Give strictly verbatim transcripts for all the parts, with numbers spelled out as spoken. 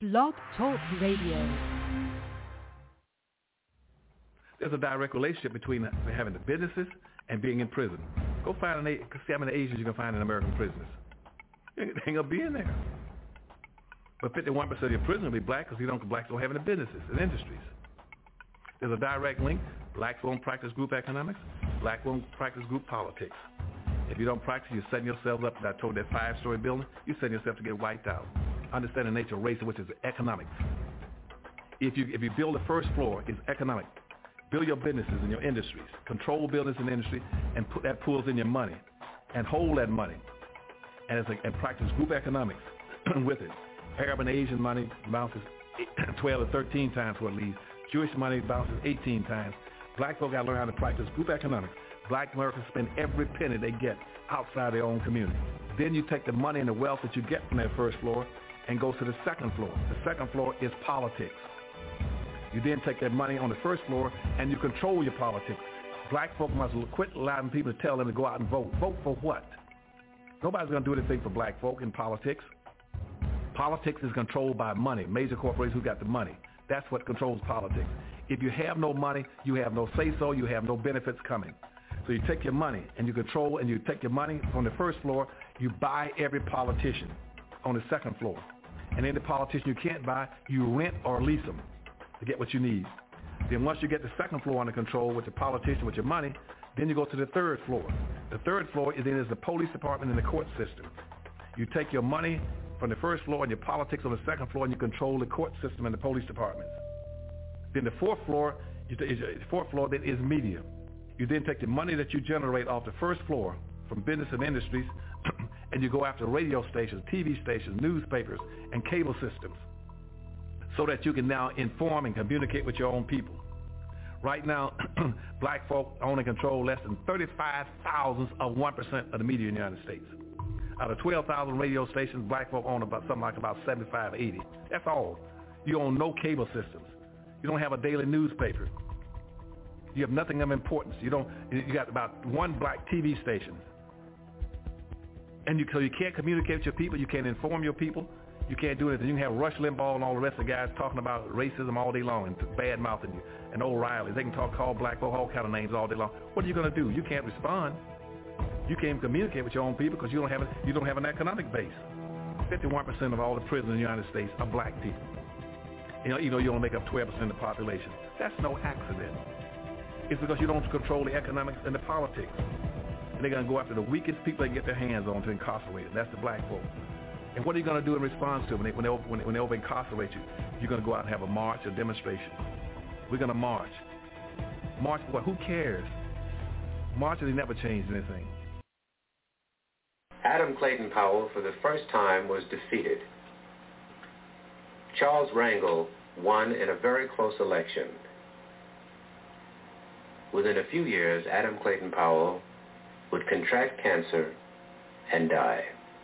Blog Talk Radio. There's a direct relationship between having the businesses and being in prison. Go find an, see how many Asians you can find in American prisons. They ain't gonna be in there. But fifty-one percent of your prisoners will be black because you don't blacks don't have any businesses and industries. There's a direct link. Blacks won't practice group economics. Black won't practice group politics. If you don't practice, you're setting yourself up. I told that five-story building, you're setting yourself to get wiped out. Understand the nature of race, which is economics. If you if you build the first floor, it's economic. Build your businesses and your industries. Control business and industry, and put that pulls in your money, and hold that money, and it's like, and practice group economics with it. Arab and Asian money bounces twelve to thirteen times what it leaves. Jewish money bounces eighteen times. Black folk got to learn how to practice group economics. Black Americans spend every penny they get outside their own community. Then you take the money and the wealth that you get from that first floor and go to the second floor. The second floor is politics. You then take that money on the first floor and you control your politics. Black folk must quit allowing people to tell them to go out and vote. Vote for what? Nobody's going to do anything for black folk in politics. Politics is controlled by money, major corporations who got the money. That's what controls politics. If you have no money, you have no say-so, you have no benefits coming. So you take your money and you control, and you take your money from the first floor, you buy every politician on the second floor. And any politician you can't buy, you rent or lease them to get what you need. Then once you get the second floor under control with the politician, with your money, then you go to the third floor. The third floor is then is the police department and the court system. You take your money from the first floor and your politics on the second floor, and you control the court system and the police departments. Then the fourth floor, is the fourth floor then is media. You then take the money that you generate off the first floor from business and industries, and you go after radio stations, T V stations, newspapers, and cable systems, so that you can now inform and communicate with your own people. Right now, black folk own and control less than thirty-five thousandths of one percent of the media in the United States. Out of twelve thousand radio stations, black folk own about something like about seventy-five, eighty. That's all. You own no cable systems. You don't have a daily newspaper. You have nothing of importance. You don't. You got about one black T V station, and you so you can't communicate with your people. You can't inform your people. You can't do anything. You can have Rush Limbaugh and all the rest of the guys talking about racism all day long and bad mouthing you, and O'Reilly. They can talk, call black folk all kind of names all day long. What are you going to do? You can't respond. You can't communicate with your own people because you don't have a, you don't have an economic base. fifty-one percent of all the prisoners in the United States are black people. You know, you know, you only make up twelve percent of the population. That's no accident. It's because you don't control the economics and the politics. And they're going to go after the weakest people they can get their hands on to incarcerate them. That's the black folk. And what are you going to do in response to it when they, when they, when they, when they over-incarcerate you? You're going to go out and have a march, a demonstration. We're going to march. March for what? Who cares? Marching, they never changed anything. Adam Clayton Powell, for the first time, was defeated. Charles Rangel won in a very close election. Within a few years, Adam Clayton Powell would contract cancer and die.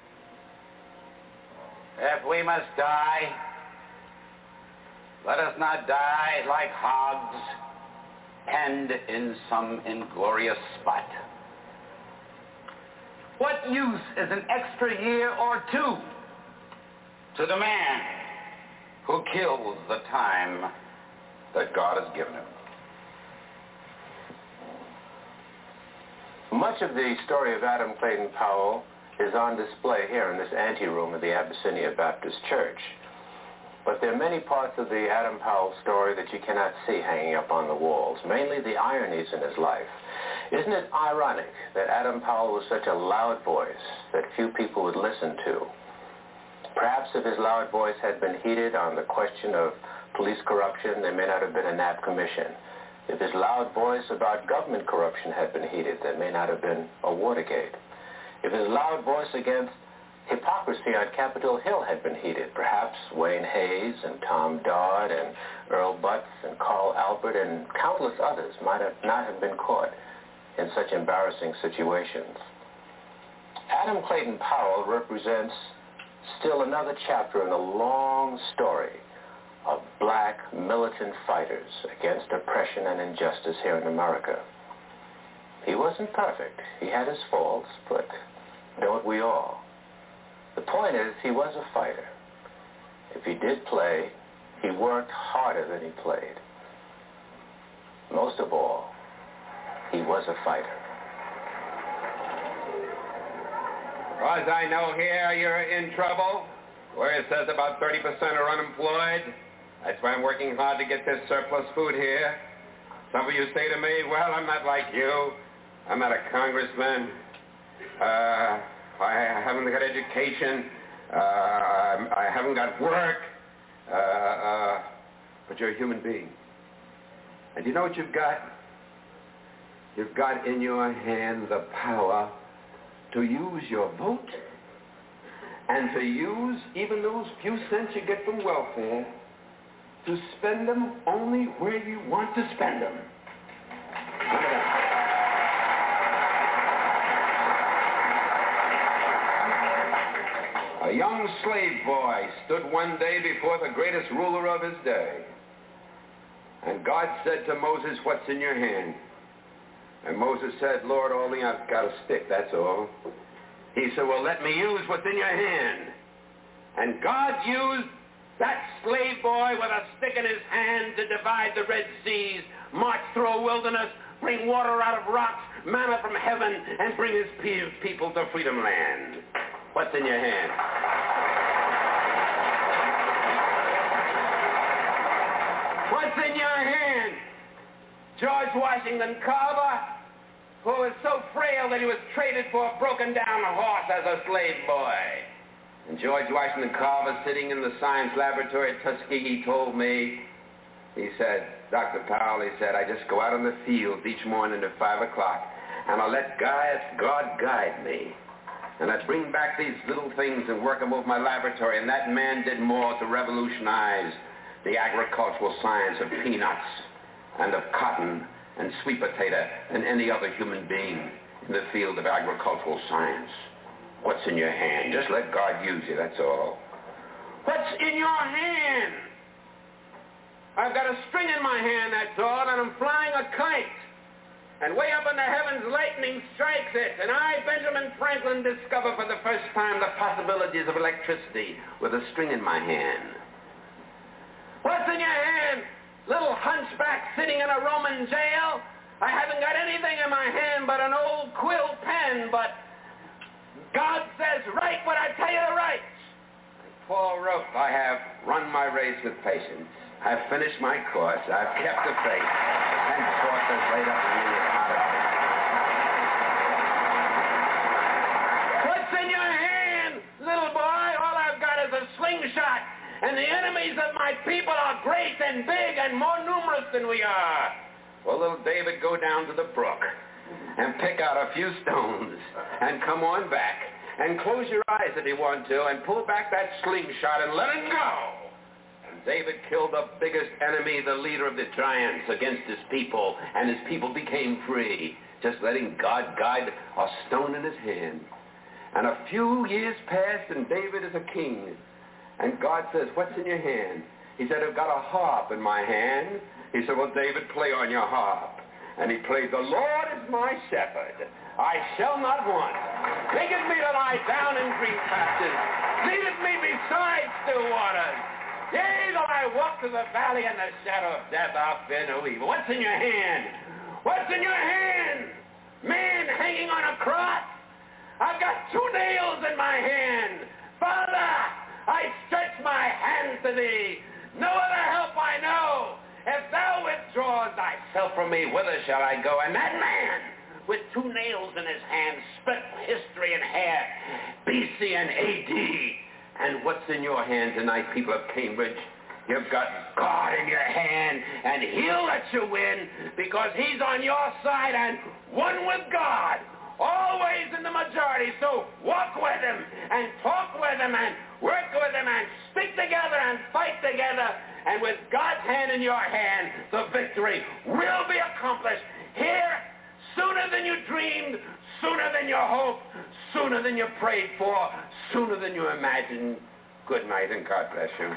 If we must die, let us not die like hogs, penned in some inglorious spot. What use is an extra year or two to the man who kills the time that God has given him? Much of the story of Adam Clayton Powell is on display here in this anteroom of the Abyssinia Baptist Church. But there are many parts of the Adam Powell story that you cannot see hanging up on the walls, mainly the ironies in his life. Isn't it ironic that Adam Powell was such a loud voice that few people would listen to? Perhaps if his loud voice had been heated on the question of police corruption, there may not have been a Knapp Commission. If his loud voice about government corruption had been heated, there may not have been a Watergate. If his loud voice against hypocrisy on Capitol Hill had been heated, perhaps Wayne Hayes and Tom Dodd and Earl Butz and Carl Albert and countless others might have not have been caught in such embarrassing situations. Adam Clayton Powell represents still another chapter in a long story of black militant fighters against oppression and injustice here in America. He wasn't perfect. He had his faults, but don't we all? The point is, he was a fighter. If he did play, he worked harder than he played. Most of all, he was a fighter. As I know here, you're in trouble, where it says about thirty percent are unemployed. That's why I'm working hard to get this surplus food here. Some of you say to me, well, I'm not like you. I'm not a congressman. Uh, I haven't got education. Uh, I haven't got work. Uh, uh, but you're a human being. And you know what you've got? You've got in your hand the power to use your vote and to use even those few cents you get from welfare to spend them only where you want to spend them. Remember that. A young slave boy stood one day before the greatest ruler of his day. And God said to Moses, what's in your hand? And Moses said, Lord, only I've got a stick, that's all. He said, well, let me use what's in your hand. And God used that slave boy with a stick in his hand to divide the Red Seas, march through a wilderness, bring water out of rocks, manna from heaven, and bring his people to freedom land. What's in your hand? What's in your hand? George Washington Carver, who was so frail that he was traded for a broken-down horse as a slave boy. And George Washington Carver, sitting in the science laboratory at Tuskegee, told me, he said, Doctor Powell, he said, I just go out in the fields each morning at five o'clock, and I let God guide me. And I bring back these little things and work them over my laboratory, and that man did more to revolutionize the agricultural science of peanuts and of cotton and sweet potato than any other human being in the field of agricultural science. What's in your hand? Just let God use you, that's all. What's in your hand? I've got a string in my hand, that's all, and I'm flying a kite. And way up in the heavens, lightning strikes it. And I, Benjamin Franklin, discover for the first time the possibilities of electricity with a string in my hand. What's in your hand? Little hunchback sitting in a Roman jail? I haven't got anything in my hand but an old quill pen, but God says, write what I tell you to write. Paul wrote, I have run my race with patience. I've finished my course. I've kept the faith. Henceforth is laid up in me a pot of faith. What's in your hand, little boy? All I've got is a slingshot. And the enemies of my people are great and big and more numerous than we are. Well, little David, go down to the brook and pick out a few stones and come on back and close your eyes if you want to and pull back that slingshot and let it go. And David killed the biggest enemy, the leader of the giants, against his people, and his people became free, just letting God guide a stone in his hand. And a few years passed, and David is a king. And God says, what's in your hand? He said, I've got a harp in my hand. He said, well, David, play on your harp. And he played, the Lord is my shepherd. I shall not want. Maketh me to lie down in green pastures. Leadeth me beside still waters. Yea, though I walk through the valley and the shadow of death, I'll fear no evil. What's in your hand? What's in your hand? Man hanging on a cross. I've got two nails in my hand. Father, I stretch my hands to thee. No other help I know. If thou withdraws thyself from me, whither shall I go? And that man, with two nails in his hand, split history in half, B C and A D. And what's in your hand tonight, people of Cambridge? You've got God in your hand, and he'll let you win because he's on your side and one with God, always in the majority. So walk with him and talk with him and work with him and stick together and fight together. And with God's hand in your hand, the victory will be accomplished here sooner than you dreamed, sooner than you hoped, sooner than you prayed for, sooner than you imagined. Good night and God bless you.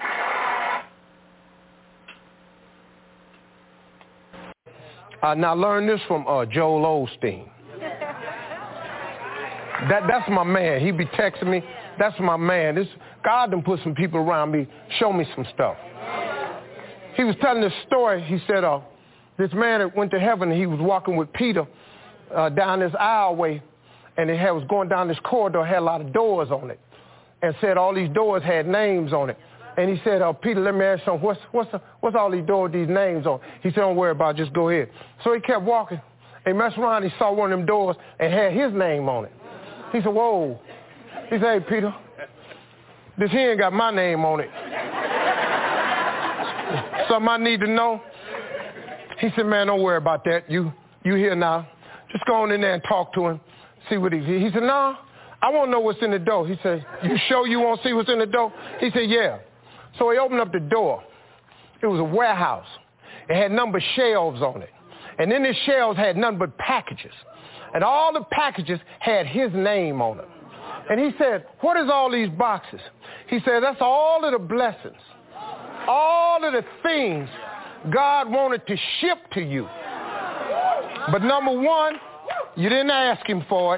Uh, now learn this from uh, Joel Osteen. That that's my man. He be texting me. That's my man. This God done put some people around me, show me some stuff. He was telling this story. He said, uh, this man that went to heaven, he was walking with Peter uh, down this aisleway, and it had, was going down this corridor, had a lot of doors on it, and said all these doors had names on it. And he said, uh, Peter, let me ask you something. What's, what's, the, what's all these doors, these names on? He said, don't worry about it, just go ahead. So he kept walking. And messed around, he saw one of them doors and had his name on it. He said, whoa. He said, hey, Peter, this here ain't got my name on it. Something I need to know? He said, man, don't worry about that. You you here now. Just go on in there and talk to him, see what he's here. He said, no, I want to know what's in the door. He said, you sure you want to see what's in the door? He said, yeah. So he opened up the door. It was a warehouse. It had number shelves on it. And then the shelves had nothing but packages. And all the packages had his name on them. And he said, what is all these boxes? He said, that's all of the blessings, all of the things God wanted to ship to you. But number one, you didn't ask him for it.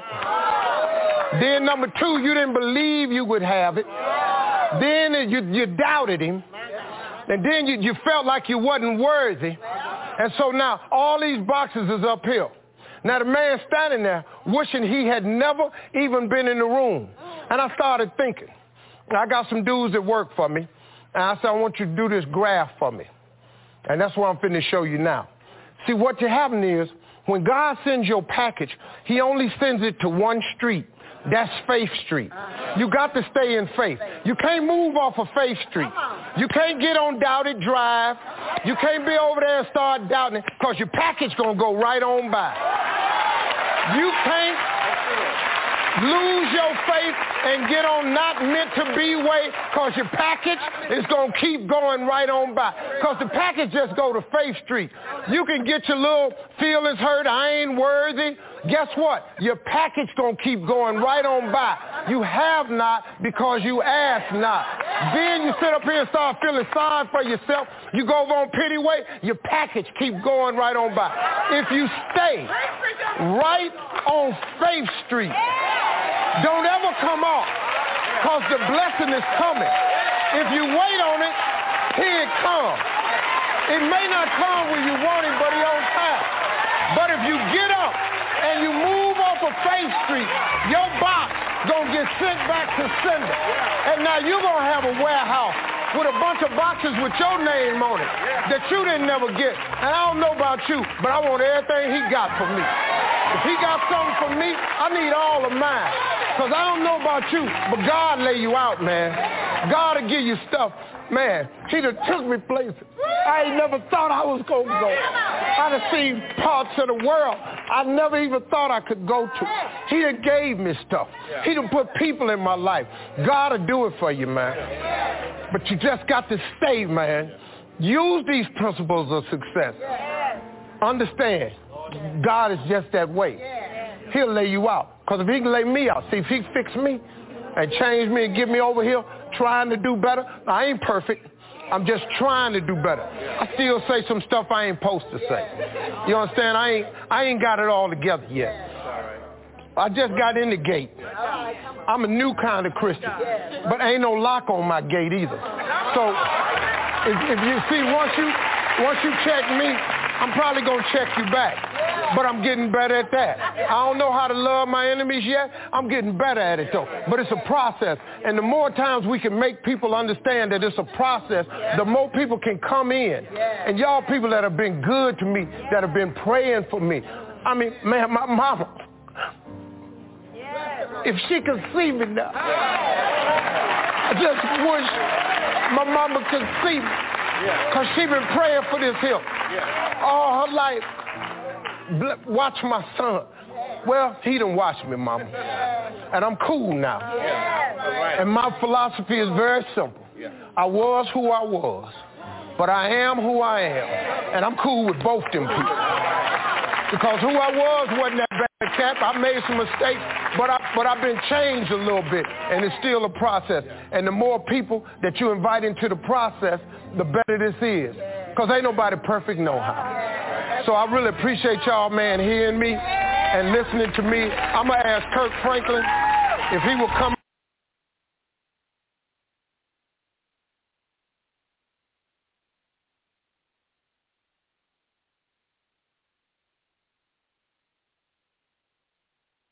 Then number two, you didn't believe you would have it. Then you, you doubted him. And then you, you felt like you wasn't worthy. And so now all these boxes is uphill. Now the man standing there wishing he had never even been in the room. And I started thinking, I got some dudes that work for me. And I said, I want you to do this graph for me. And that's what I'm finna show you now. See, what you having is, when God sends your package, he only sends it to one street. That's Faith Street. You got to stay in faith. You can't move off of Faith Street. You can't get on Doubted Drive. You can't be over there and start doubting it, because your package going to go right on by. You can't lose your faith and get on not meant to be way, because your package is going to keep going right on by. Because the package just go to Faith Street. You can get your little feelings hurt, I ain't worthy. Guess what? Your package going to keep going right on by. You have not because you ask not. Then you sit up here and start feeling sorry for yourself. You go over on Pity Way, your package keep going right on by. If you stay right on Faith Street, don't ever come off, because the blessing is coming. If you wait on it, here it comes. It may not come when you want it, but it's on time. But if you get up and you move off of Faith Street, your box gonna get sent back to sender. And now you're gonna have a warehouse with a bunch of boxes with your name on it that you didn't never get. And I don't know about you, but I want everything he got for me. If he got something for me, I need all of mine. Because I don't know about you, but God lay you out, man. God will give you stuff. Man, he done took me places I ain't never thought I was going to go. I done seen parts of the world I never even thought I could go to. He done gave me stuff. He done put people in my life. God will do it for you, man. But you just got to stay, man. Use these principles of success. Understand, God is just that way. He'll lay you out. Because if he can lay me out, see, if he fix me and change me and get me over here trying to do better, I ain't perfect. I'm just trying to do better. I still say some stuff I ain't supposed to say. You understand? I ain't, I ain't got it all together yet. I just got in the gate. I'm a new kind of Christian, but ain't no lock on my gate either. So if, if you see, once you, once you check me, I'm probably going to check you back. But I'm getting better at that. I don't know how to love my enemies yet. I'm getting better at it, though. But it's a process. And the more times we can make people understand that it's a process, the more people can come in. And y'all people that have been good to me, that have been praying for me. I mean, man, my mama, if she could see me now, I just wish my mama could see me. Because she been praying for this here all her life. Watch my son. Well, he done watched me, mama. And I'm cool now. And my philosophy is very simple. I was who I was, but I am who I am. And I'm cool with both them people. Because who I was wasn't that bad cat. I made some mistakes, but, I, but I've been changed a little bit, and it's still a process. And the more people that you invite into the process, the better this is. Because ain't nobody perfect no how. So I really appreciate y'all, man, hearing me and listening to me. I'm going to ask Kirk Franklin if he will come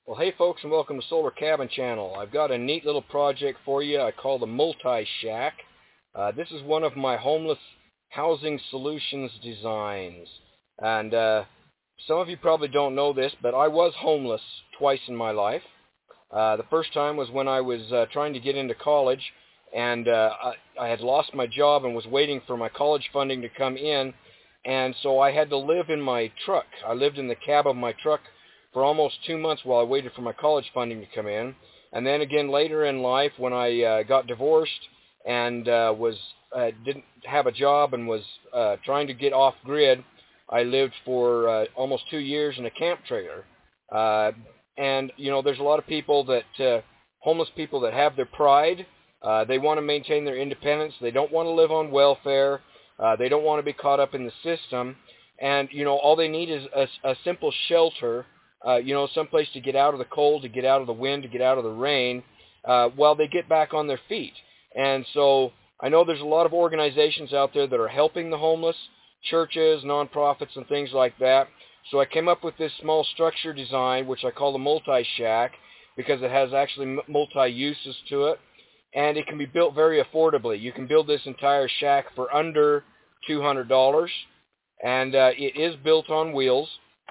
Well, hey folks, and welcome to Solar Cabin Channel. I've got a neat little project for you I call the Multi-Shack. Uh, this is one of my homeless housing solutions designs. And uh, some of you probably don't know this, but I was homeless twice in my life. Uh, the first time was when I was uh, trying to get into college, and uh, I, I had lost my job and was waiting for my college funding to come in, and so I had to live in my truck. I lived in the cab of my truck for almost two months while I waited for my college funding to come in. And then again later in life, when I uh, got divorced and uh, was uh, didn't have a job and was uh, trying to get off grid, I lived for uh, almost two years in a camp trailer. Uh, and you know, there's a lot of people that uh, homeless people that have their pride. Uh, they want to maintain their independence. They don't want to live on welfare. Uh, they don't want to be caught up in the system. And you know, all they need is a, a simple shelter. Uh, you know, someplace to get out of the cold, to get out of the wind, to get out of the rain, uh, while they get back on their feet. And so I know there's a lot of organizations out there that are helping the homeless, churches, nonprofits, and things like that. So I came up with this small structure design, which I call the Multi-Shack, because it has actually multi-uses to it. And it can be built very affordably. You can build this entire shack for under two hundred dollars. And uh, it is built on wheels.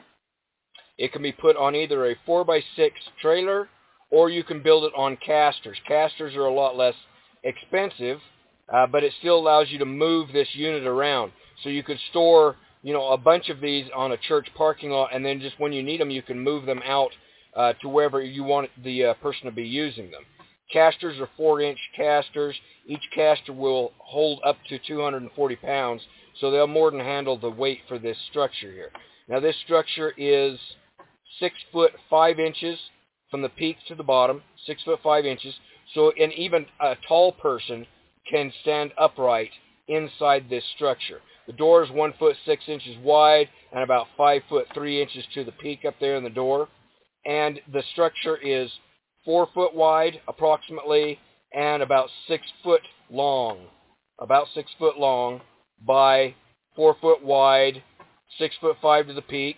It can be put on either a four by six trailer, or you can build it on casters. Casters are a lot less expensive, uh, but it still allows you to move this unit around. So you could store, you know, a bunch of these on a church parking lot, and then just when you need them, you can move them out uh, to wherever you want the uh, person to be using them. Casters are four inch casters. Each caster will hold up to two hundred forty pounds, so they'll more than handle the weight for this structure here. Now this structure is six foot five inches from the peak to the bottom, six foot five inches. So an even a tall person can stand upright inside this structure. The door is one foot six inches wide and about five foot three inches to the peak up there in the door. And the structure is four foot wide approximately and about six foot long, about six foot long by four foot wide, six foot five to the peak.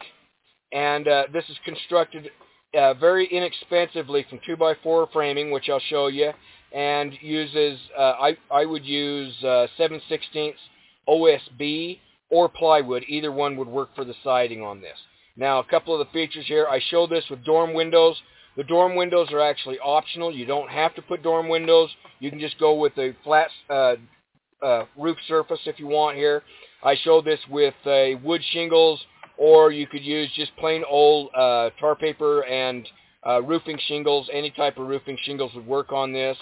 And uh, this is constructed uh, very inexpensively from two by four framing, which I'll show you, and uses, uh, I, I would use uh, seven sixteenths O S B or plywood. Either one would work for the siding on this. Now, a couple of the features here. I show this with dorm windows. The dorm windows are actually optional. You don't have to put dorm windows. You can just go with a flat uh, uh, roof surface if you want here. I show this with uh, wood shingles, or you could use just plain old uh, tar paper and uh, roofing shingles. Any type of roofing shingles would work on this.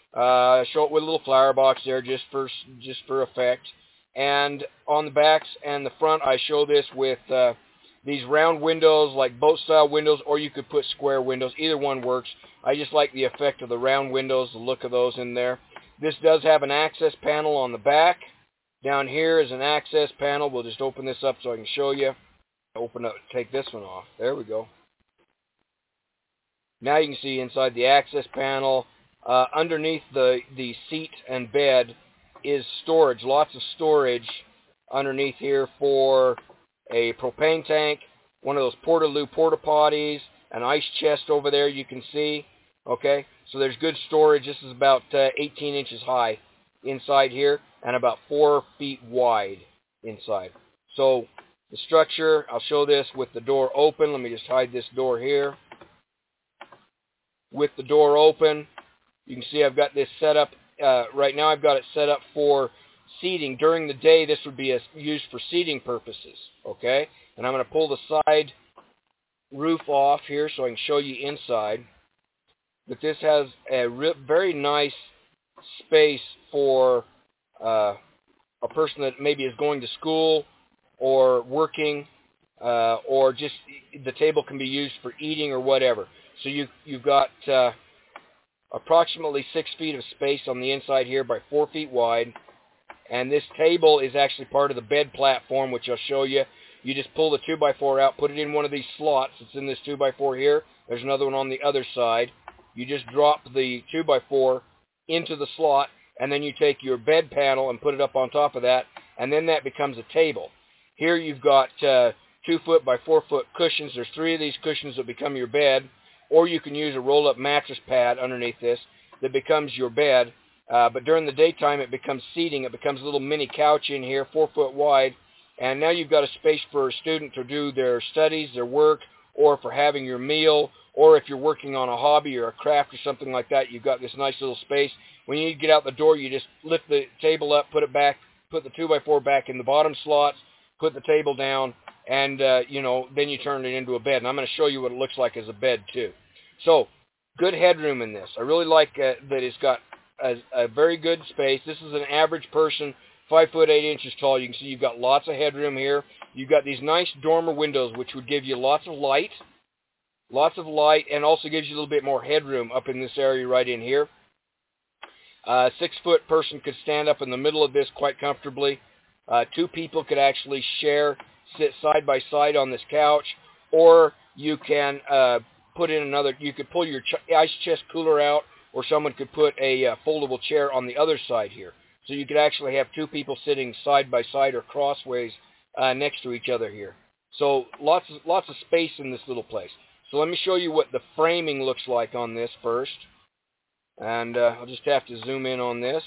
Uh, show it with a little flower box there just for just for effect. And on the backs and the front, I show this with uh, these round windows, like boat-style windows, or you could put square windows. Either one works. I just like the effect of the round windows, the look of those in there. This does have an access panel on the back. Down here is an access panel. We'll just open this up so I can show you. Open up, take this one off. There we go. Now you can see inside the access panel, uh, underneath the, the seat and bed is storage, lots of storage underneath here for a propane tank, one of those Portaloo porta potties, an ice chest over there you can see. Okay, so there's good storage. This is about uh, eighteen inches high inside here and about four feet wide inside. So the structure, I'll show this with the door open. Let me just hide this door here. With the door open, you can see I've got this set up. Uh, right now I've got it set up for seating. During the day, this would be a, used for seating purposes. Okay? And I'm going to pull the side roof off here so I can show you inside. But this has a re very nice space for uh, a person that maybe is going to school or working, uh, or just the table can be used for eating or whatever. So you, you've got uh, approximately six feet of space on the inside here by four feet wide. And this table is actually part of the bed platform, which I'll show you. You just pull the two by four out, put it in one of these slots. It's in this two by four here. There's another one on the other side. You just drop the two by four into the slot, and then you take your bed panel and put it up on top of that, and then that becomes a table. Here you've got uh, two foot by four foot cushions. There's three of these cushions that become your bed, or you can use a roll-up mattress pad underneath this that becomes your bed. Uh, but during the daytime, it becomes seating. It becomes a little mini couch in here, four foot wide. And now you've got a space for a student to do their studies, their work, or for having your meal, or if you're working on a hobby or a craft or something like that, you've got this nice little space. When you get out the door, you just lift the table up, put it back, put the two by four back in the bottom slots, put the table down, and, uh, you know, then you turn it into a bed. And I'm going to show you what it looks like as a bed, too. So, good headroom in this. I really like uh, that it's got a, a very good space. This is an average person, five foot eight inches tall. You can see you've got lots of headroom here. You've got these nice dormer windows, which would give you lots of light, lots of light, and also gives you a little bit more headroom up in this area right in here. A six-foot person could stand up in the middle of this quite comfortably. Uh, two people could actually share, sit side by side on this couch, or you can uh, put in another, you could pull your ch ice chest cooler out, or someone could put a uh, foldable chair on the other side here. So you could actually have two people sitting side by side or crossways uh, next to each other here. So lots of, lots of space in this little place. So let me show you what the framing looks like on this first. And uh, I'll just have to zoom in on this.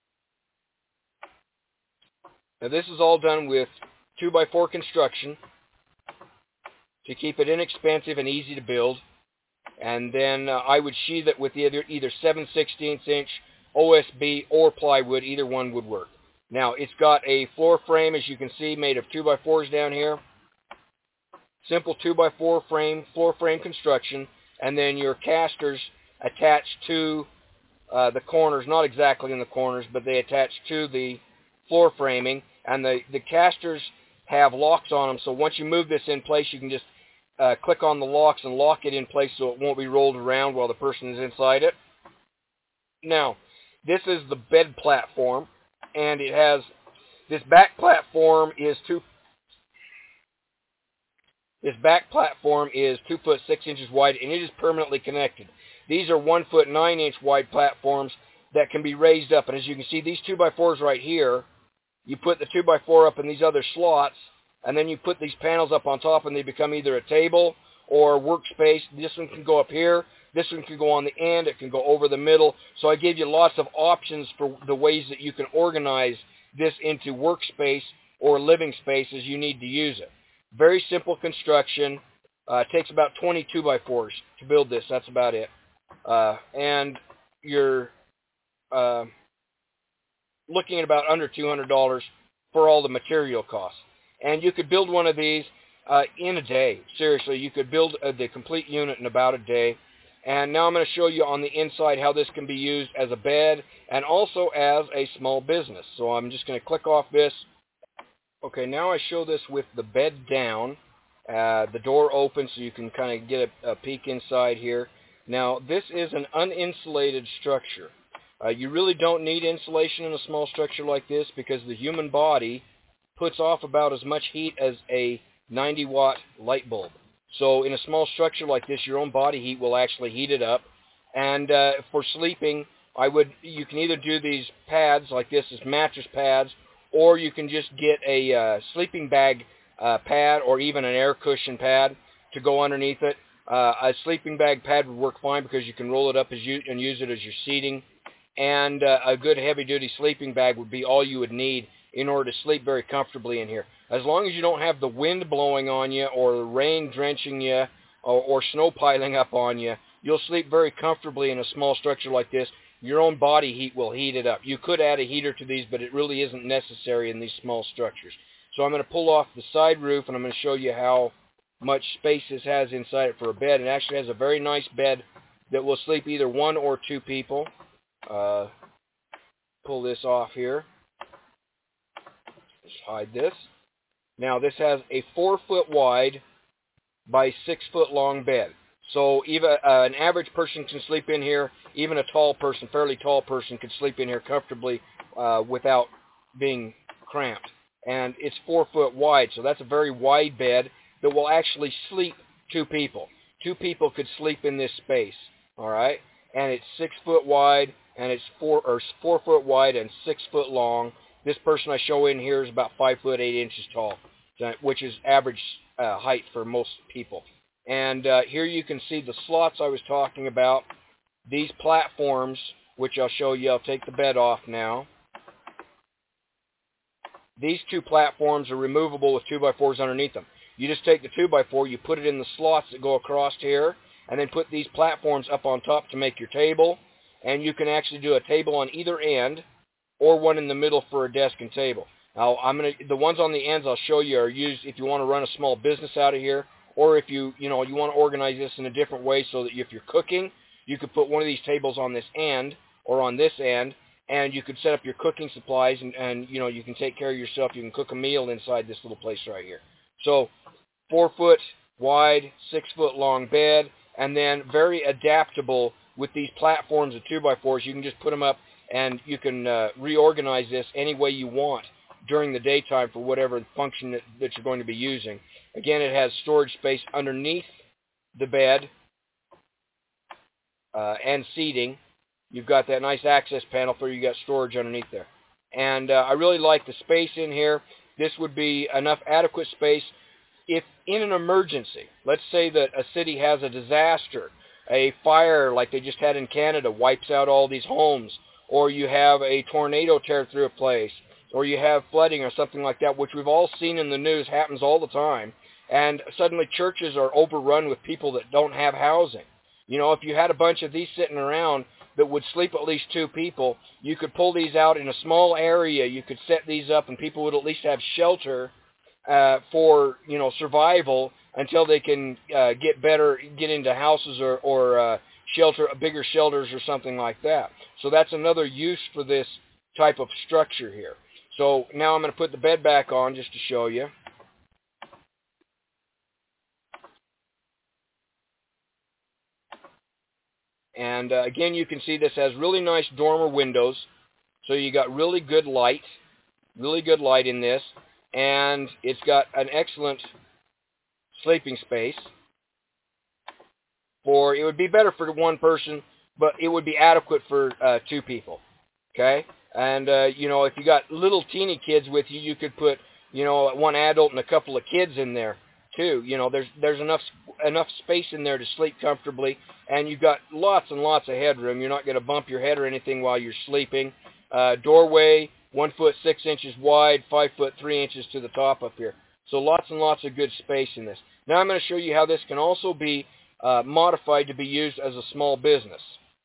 Now this is all done with two by four construction to keep it inexpensive and easy to build. And then uh, I would sheathe it with either, either seven sixteenths inch O S B or plywood. Either one would work. Now it's got a floor frame, as you can see, made of two by fours down here. Simple two by four frame, floor frame construction. And then your casters attached to uh, the corners, not exactly in the corners, but they attach to the floor framing. And the, the casters have locks on them, so once you move this in place, you can just uh, click on the locks and lock it in place so it won't be rolled around while the person is inside it. Now, this is the bed platform, and it has, this back platform is two, this back platform is two foot six inches wide, and it is permanently connected. These are one foot nine inch wide platforms that can be raised up, and as you can see, these two by fours right here, you put the two by four up in these other slots, and then you put these panels up on top, and they become either a table or a workspace. This one can go up here. This one can go on the end. It can go over the middle. So I gave you lots of options for the ways that you can organize this into workspace or living space as you need to use it. Very simple construction. Uh, it takes about twenty two by fours to build this. That's about it. Uh, and you're uh, looking at about under two hundred dollars for all the material costs. And you could build one of these uh, in a day. Seriously, you could build uh, the complete unit in about a day. And now I'm going to show you on the inside how this can be used as a bed and also as a small business. So I'm just going to click off this. Okay, now I show this with the bed down. Uh, the door open so you can kind of get a, a peek inside here. Now, this is an uninsulated structure. Uh, you really don't need insulation in a small structure like this because the human body puts off about as much heat as a ninety watt light bulb. So in a small structure like this, your own body heat will actually heat it up. And uh, for sleeping, I would you can either do these pads like this as mattress pads, or you can just get a uh, sleeping bag uh, pad or even an air cushion pad to go underneath it. Uh, a sleeping bag pad would work fine because you can roll it up as you and use it as your seating. And uh, a good heavy-duty sleeping bag would be all you would need in order to sleep very comfortably in here. As long as you don't have the wind blowing on you or the rain drenching you or, or snow piling up on you, you'll sleep very comfortably in a small structure like this. Your own body heat will heat it up. You could add a heater to these, but it really isn't necessary in these small structures. So I'm going to pull off the side roof, and I'm going to show you how much space this has inside it for a bed. It actually has a very nice bed that will sleep either one or two people. Uh, pull this off here. Just hide this. Now this has a four foot wide by six foot long bed. So even uh, an average person can sleep in here. Even a tall person, fairly tall person, could sleep in here comfortably uh, without being cramped. And it's four foot wide, so that's a very wide bed that will actually sleep two people. Two people could sleep in this space, all right? And it's six foot wide, and it's four or four foot wide and six foot long. This person I show in here is about five foot eight inches tall, which is average uh, height for most people. And uh, here you can see the slots I was talking about. These platforms, which I'll show you. I'll take the bed off now. These two platforms are removable with two by fours underneath them. You just take the two by four, you put it in the slots that go across here, and then put these platforms up on top to make your table. And you can actually do a table on either end, or one in the middle for a desk and table. Now, I'm gonna the ones on the ends I'll show you are used if you want to run a small business out of here, or if you you know you want to organize this in a different way so that if you're cooking, you could put one of these tables on this end or on this end, and you could set up your cooking supplies, and, and you know you can take care of yourself. You can cook a meal inside this little place right here. So, four foot wide, six foot long bed, and then very adaptable with these platforms of two by fours. You can just put them up, and you can uh, reorganize this any way you want during the daytime for whatever function that, that you're going to be using. Again, it has storage space underneath the bed uh, and seating. You've got that nice access panel for you got storage underneath there. And uh, I really like the space in here. This would be enough adequate space if in an emergency, let's say that a city has a disaster, a fire like they just had in Canada wipes out all these homes, or you have a tornado tear through a place, or you have flooding or something like that, which we've all seen in the news happens all the time, and suddenly churches are overrun with people that don't have housing. You know, if you had a bunch of these sitting around that would sleep at least two people, you could pull these out in a small area. You could set these up, and people would at least have shelter uh, for, you know, survival until they can uh, get better, get into houses or, or uh, shelter, bigger shelters or something like that. So that's another use for this type of structure here. So now I'm going to put the bed back on just to show you. And uh, again, you can see this has really nice dormer windows. So you got really good light, really good light in this. And it's got an excellent sleeping space. For it would be better for one person, but it would be adequate for uh, two people. Okay? And, uh, you know, if you got little teeny kids with you, you could put, you know, one adult and a couple of kids in there, too. You know, there's there's enough enough space in there to sleep comfortably, and you've got lots and lots of headroom. You're not going to bump your head or anything while you're sleeping. Uh, doorway, one foot six inches wide, five foot three inches to the top up here. So lots and lots of good space in this. Now I'm going to show you how this can also be uh, modified to be used as a small business.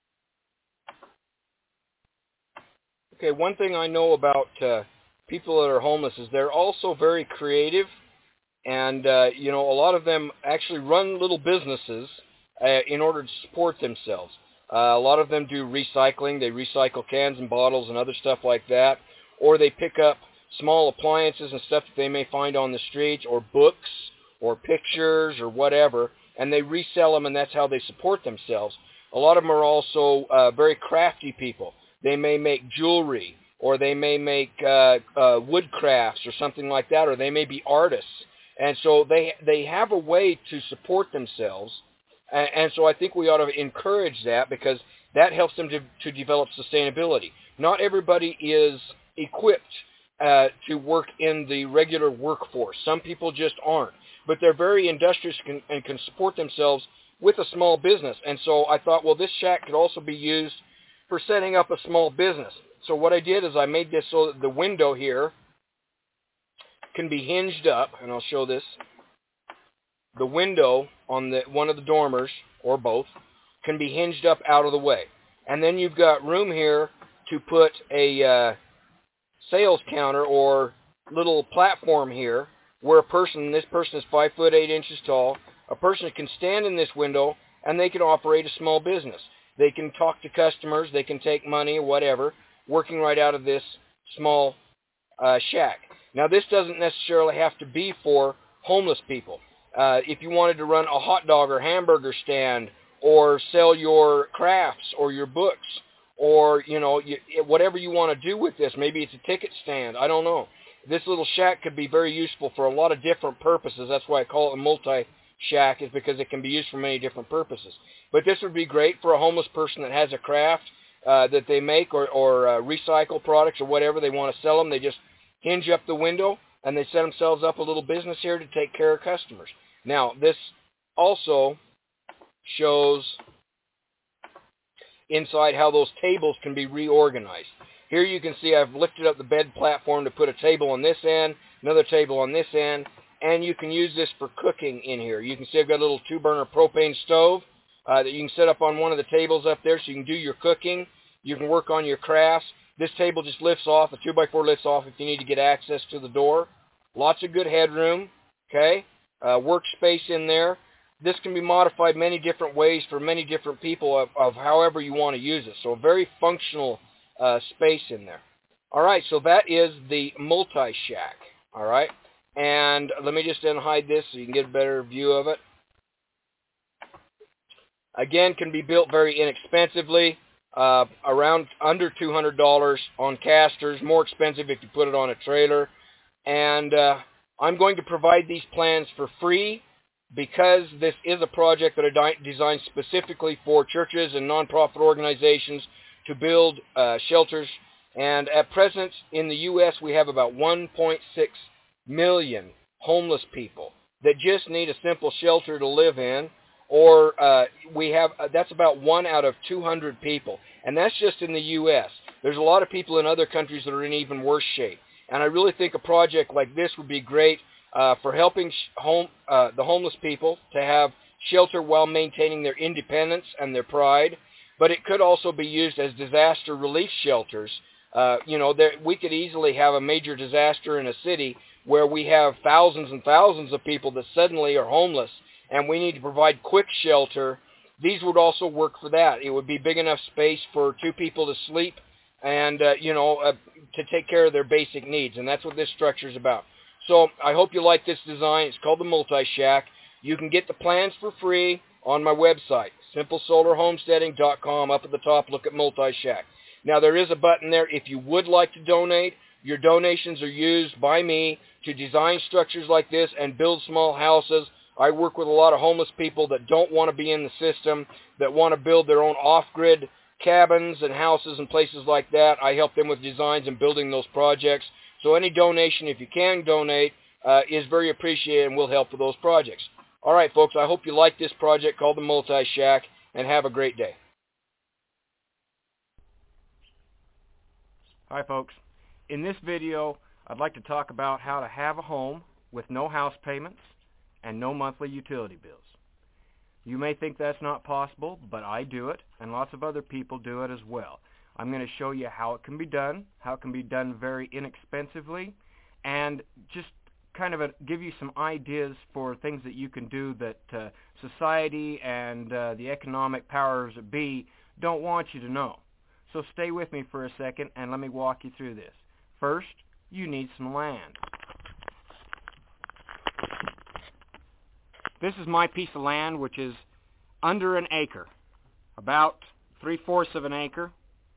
Okay, one thing I know about uh, people that are homeless is they're also very creative, and uh, you know, a lot of them actually run little businesses uh, in order to support themselves. Uh, a lot of them do recycling. They recycle cans and bottles and other stuff like that, or they pick up small appliances and stuff that they may find on the streets, or books, or pictures, or whatever, and they resell them, and that's how they support themselves. A lot of them are also uh, very crafty people. They may make jewelry, or they may make uh, uh, wood crafts or something like that, or they may be artists. And so they they have a way to support themselves. And, and so I think we ought to encourage that, because that helps them to, to develop sustainability. Not everybody is equipped uh, to work in the regular workforce. Some people just aren't. But they're very industrious can, and can support themselves with a small business. And so I thought, well, this shack could also be used for setting up a small business. So what I did is I made this so that the window here can be hinged up, and I'll show this. The window on the one of the dormers, or both, can be hinged up out of the way. And then you've got room here to put a uh, sales counter or little platform here where a person, this person is five foot eight inches tall, a person can stand in this window and they can operate a small business. They can talk to customers, they can take money or whatever, working right out of this small uh, shack. Now, this doesn't necessarily have to be for homeless people. Uh, if you wanted to run a hot dog or hamburger stand, or sell your crafts or your books, or, you know, you, whatever you want to do with this, maybe it's a ticket stand, I don't know. This little shack could be very useful for a lot of different purposes. That's why I call it a multi-shack, is because it can be used for many different purposes. But this would be great for a homeless person that has a craft uh, that they make, or, or uh, recycle products or whatever. They want to sell them. They just hinge up the window, and they set themselves up a little business here to take care of customers. Now, this also shows inside how those tables can be reorganized. Here you can see I've lifted up the bed platform to put a table on this end, another table on this end, and you can use this for cooking in here. You can see I've got a little two-burner propane stove uh, that you can set up on one of the tables up there so you can do your cooking. You can work on your crafts. This table just lifts off. The two by four lifts off if you need to get access to the door. Lots of good headroom, okay? Uh, workspace in there. This can be modified many different ways for many different people of, of however you want to use it. So a very functional uh, space in there. All right, so that is the multi-shack, all right? And let me just unhide this so you can get a better view of it. Again, can be built very inexpensively, uh, around under two hundred dollars on casters, more expensive if you put it on a trailer. And uh, I'm going to provide these plans for free because this is a project that I designed specifically for churches and nonprofit organizations to build uh, shelters. And at present in the U S we have about one point six million homeless people that just need a simple shelter to live in. Or uh, we have, uh, that's about one out of two hundred people. And that's just in the U S There's a lot of people in other countries that are in even worse shape. And I really think a project like this would be great uh, for helping sh- home, uh, the homeless people to have shelter while maintaining their independence and their pride. But it could also be used as disaster relief shelters. Uh, you know, there, we could easily have a major disaster in a city where we have thousands and thousands of people that suddenly are homeless, and we need to provide quick shelter. These would also work for that. It would be big enough space for two people to sleep and, uh, you know, uh, to take care of their basic needs, and that's what this structure is about. So I hope you like this design. It's called the Multi-Shack. You can get the plans for free on my website, simple solar homesteading dot com. Up at the top, look at Multi-Shack. Now, there is a button there if you would like to donate. Your donations are used by me to design structures like this and build small houses. I work with a lot of homeless people that don't want to be in the system, that want to build their own off-grid cabins and houses and places like that. I help them with designs and building those projects. So any donation, if you can donate, uh, is very appreciated and will help with those projects. All right, folks, I hope you like this project called the Multi-Shack, and have a great day. Hi, folks. In this video, I'd like to talk about how to have a home with no house payments and no monthly utility bills. You may think that's not possible, but I do it, and lots of other people do it as well. I'm going to show you how it can be done, how it can be done very inexpensively, and just kind of a, give you some ideas for things that you can do that uh, society and uh, the economic powers that be don't want you to know. So stay with me for a second and let me walk you through this. First, you need some land. This is my piece of land, which is under an acre, about three-fourths of an acre.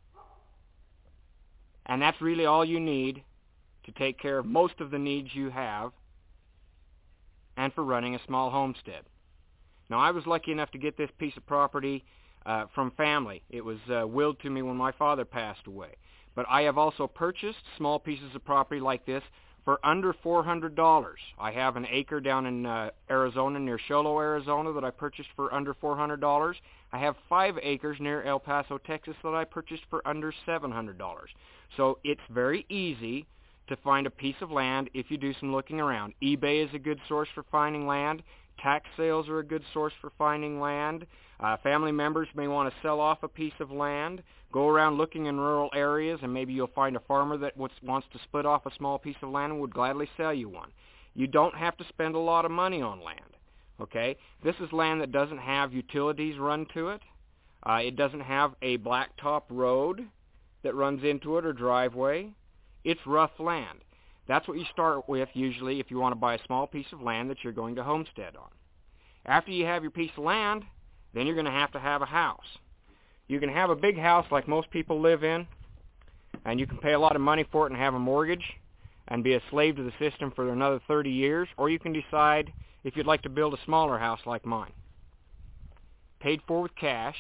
And that's really all you need to take care of most of the needs you have and for running a small homestead. Now, I was lucky enough to get this piece of property uh, from family. It was uh, willed to me when my father passed away. But I have also purchased small pieces of property like this for under four hundred dollars. I have an acre down in uh, Arizona, near Show Low, Arizona, that I purchased for under four hundred dollars. I have five acres near El Paso, Texas, that I purchased for under seven hundred dollars. So it's very easy to find a piece of land if you do some looking around. eBay is a good source for finding land. Tax sales are a good source for finding land. Uh, family members may want to sell off a piece of land. Go around looking in rural areas, and maybe you'll find a farmer that wants to split off a small piece of land and would gladly sell you one. You don't have to spend a lot of money on land, okay? This is land that doesn't have utilities run to it. Uh, it doesn't have a blacktop road that runs into it or driveway. It's rough land. That's what you start with usually if you want to buy a small piece of land that you're going to homestead on. After you have your piece of land, then you're going to have to have a house. You can have a big house like most people live in, and you can pay a lot of money for it and have a mortgage and be a slave to the system for another thirty years, or you can decide if you'd like to build a smaller house like mine. Paid for with cash.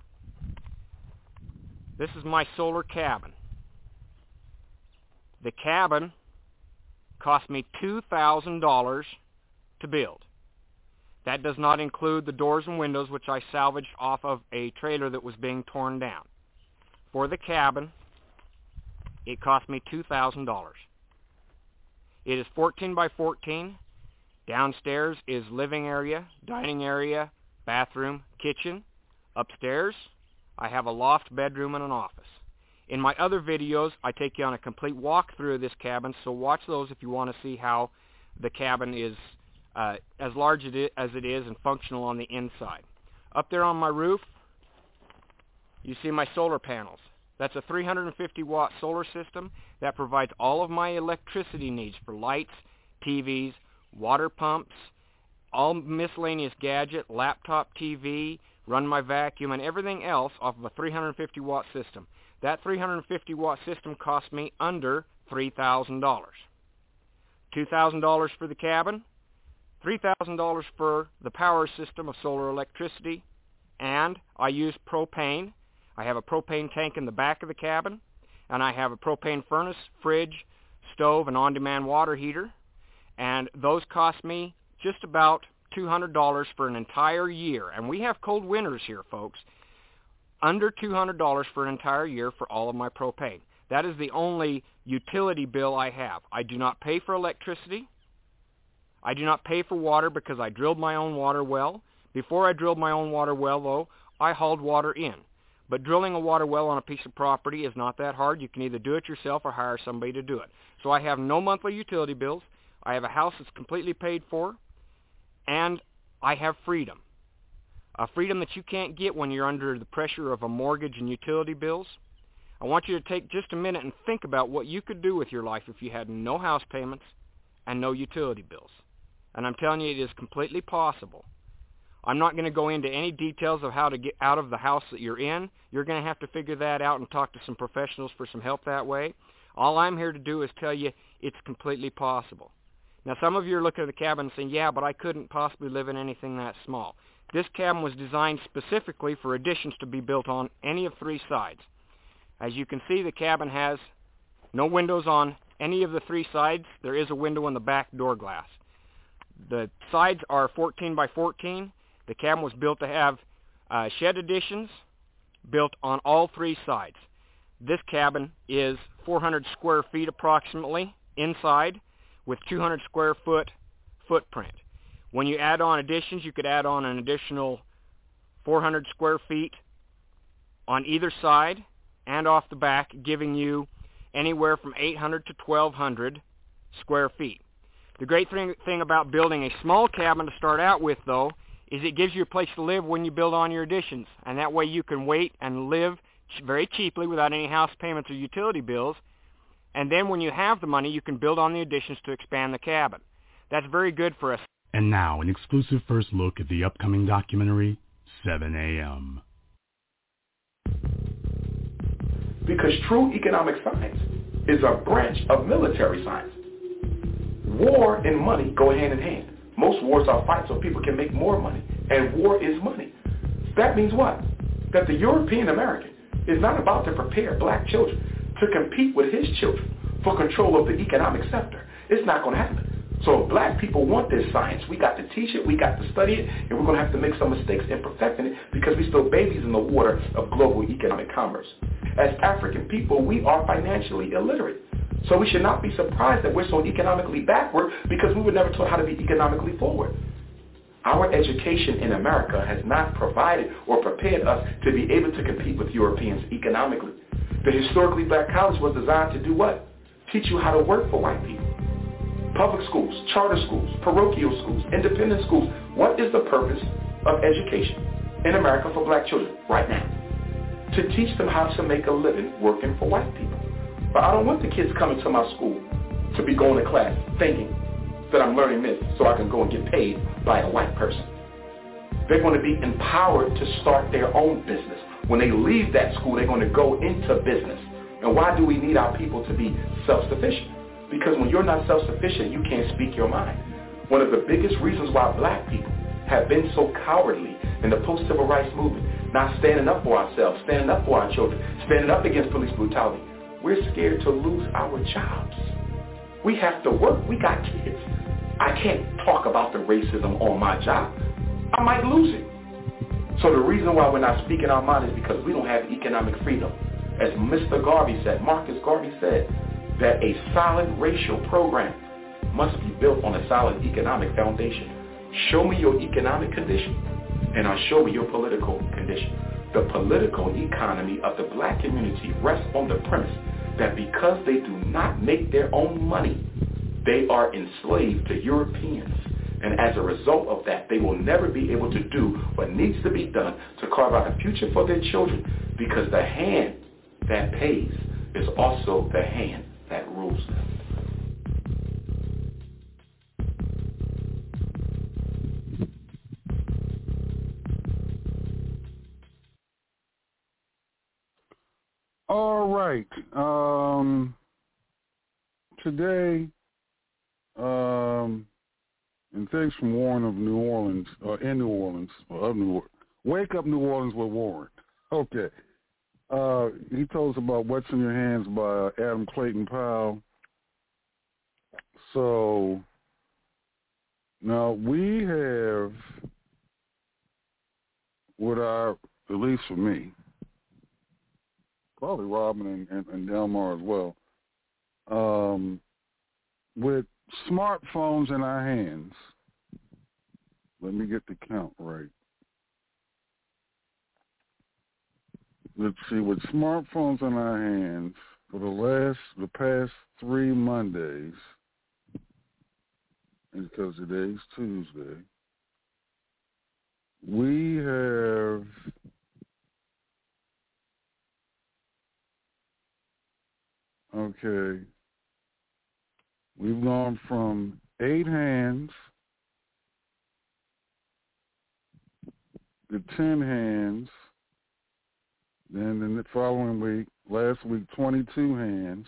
This is my solar cabin. The cabin cost me two thousand dollars to build. That does not include the doors and windows, which I salvaged off of a trailer that was being torn down. For the cabin, it cost me two thousand dollars. It is fourteen by fourteen. Downstairs is living area, dining area, bathroom, kitchen. Upstairs, I have a loft bedroom and an office. In my other videos, I take you on a complete walkthrough of this cabin, so watch those if you want to see how the cabin is uh, as large as it is and functional on the inside. Up there on my roof, you see my solar panels. That's a three hundred fifty watt solar system that provides all of my electricity needs for lights, T Vs, water pumps, all miscellaneous gadget, laptop T V, run my vacuum, and everything else off of a three hundred fifty watt system. That three hundred fifty watt system cost me under three thousand dollars. two thousand dollars for the cabin, three thousand dollars for the power system of solar electricity, and I use propane. I have a propane tank in the back of the cabin, and I have a propane furnace, fridge, stove, and on-demand water heater, and those cost me just about two hundred dollars for an entire year. And we have cold winters here, folks. Under two hundred dollars for an entire year for all of my propane. That is the only utility bill I have. I do not pay for electricity. I do not pay for water because I drilled my own water well. Before I drilled my own water well, though, I hauled water in. But drilling a water well on a piece of property is not that hard. You can either do it yourself or hire somebody to do it. So I have no monthly utility bills. I have a house that's completely paid for, and I have freedom. A freedom that you can't get when you're under the pressure of a mortgage and utility bills. I want you to take just a minute and think about what you could do with your life if you had no house payments and no utility bills. And I'm telling you, it is completely possible. I'm not going to go into any details of how to get out of the house that you're in. You're going to have to figure that out and talk to some professionals for some help that way. All I'm here to do is tell you it's completely possible. Now, some of you are looking at the cabin and saying, yeah, but I couldn't possibly live in anything that small. This cabin was designed specifically for additions to be built on any of three sides. As you can see, the cabin has no windows on any of the three sides. There is a window in the back door glass. The sides are fourteen by fourteen. The cabin was built to have uh, shed additions built on all three sides. This cabin is four hundred square feet approximately inside with two hundred square foot footprint. When you add on additions, you could add on an additional four hundred square feet on either side and off the back, giving you anywhere from eight hundred to twelve hundred square feet. The great thing, thing about building a small cabin to start out with, though, is it gives you a place to live when you build on your additions. And that way you can wait and live very cheaply without any house payments or utility bills. And then when you have the money, you can build on the additions to expand the cabin. That's very good for us. And now, an exclusive first look at the upcoming documentary, seven a.m. Because true economic science is a branch of military science. War and money go hand in hand. Most wars are fights so people can make more money, and war is money. That means what? That the European American is not about to prepare black children to compete with his children for control of the economic sector. It's not going to happen. So if black people want this science, we got to teach it, we got to study it, and we're going to have to make some mistakes in perfecting it because we're still babies in the water of global economic commerce. As African people, we are financially illiterate. So we should not be surprised that we're so economically backward because we were never taught how to be economically forward. Our education in America has not provided or prepared us to be able to compete with Europeans economically. The historically black college was designed to do what? Teach you how to work for white people. Public schools, charter schools, parochial schools, independent schools. What is the purpose of education in America for black children right now? To teach them how to make a living working for white people. But I don't want the kids coming to my school to be going to class thinking that I'm learning this so I can go and get paid by a white person. They're going to be empowered to start their own business. When they leave that school, they're going to go into business. And why do we need our people to be self-sufficient? Because when you're not self-sufficient, you can't speak your mind. One of the biggest reasons why black people have been so cowardly in the post-civil rights movement, not standing up for ourselves, standing up for our children, standing up against police brutality, we're scared to lose our jobs. We have to work. We got kids. I can't talk about the racism on my job. I might lose it. So the reason why we're not speaking our mind is because we don't have economic freedom. As Mister Garvey said, Marcus Garvey said, that a solid racial program must be built on a solid economic foundation. Show me your economic condition, and I'll show you your political condition. The political economy of the black community rests on the premise that because they do not make their own money, they are enslaved to Europeans. And as a result of that, they will never be able to do what needs to be done to carve out a future for their children, because the hand that pays is also the hand that rules them. All right. Um, today, um, and thanks from Warren of New Orleans, uh, in New Orleans, or of New Orleans. Wake Up New Orleans with Warren. Okay. Uh, he told us about What's in Your Hands by Adam Clayton Powell. So, now we have, with our, at least for me, probably Robin and, and, and Delmar as well, um, with smartphones in our hands. Let me get the count right. Let's see, with smartphones in our hands for the last, the past three Mondays, and because today's Tuesday, we have okay, we've gone from eight hands to ten hands. Then in the following week, last week, twenty-two hands.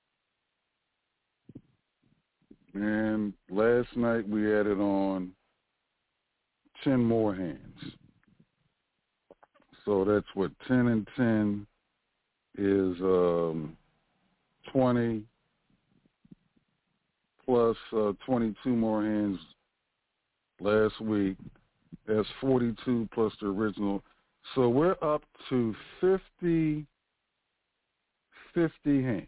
And last night we added on ten more hands. So that's what ten and ten is um, twenty plus uh, twenty-two more hands last week. That's forty-two plus the original. So we're up to fifty, fifty hands.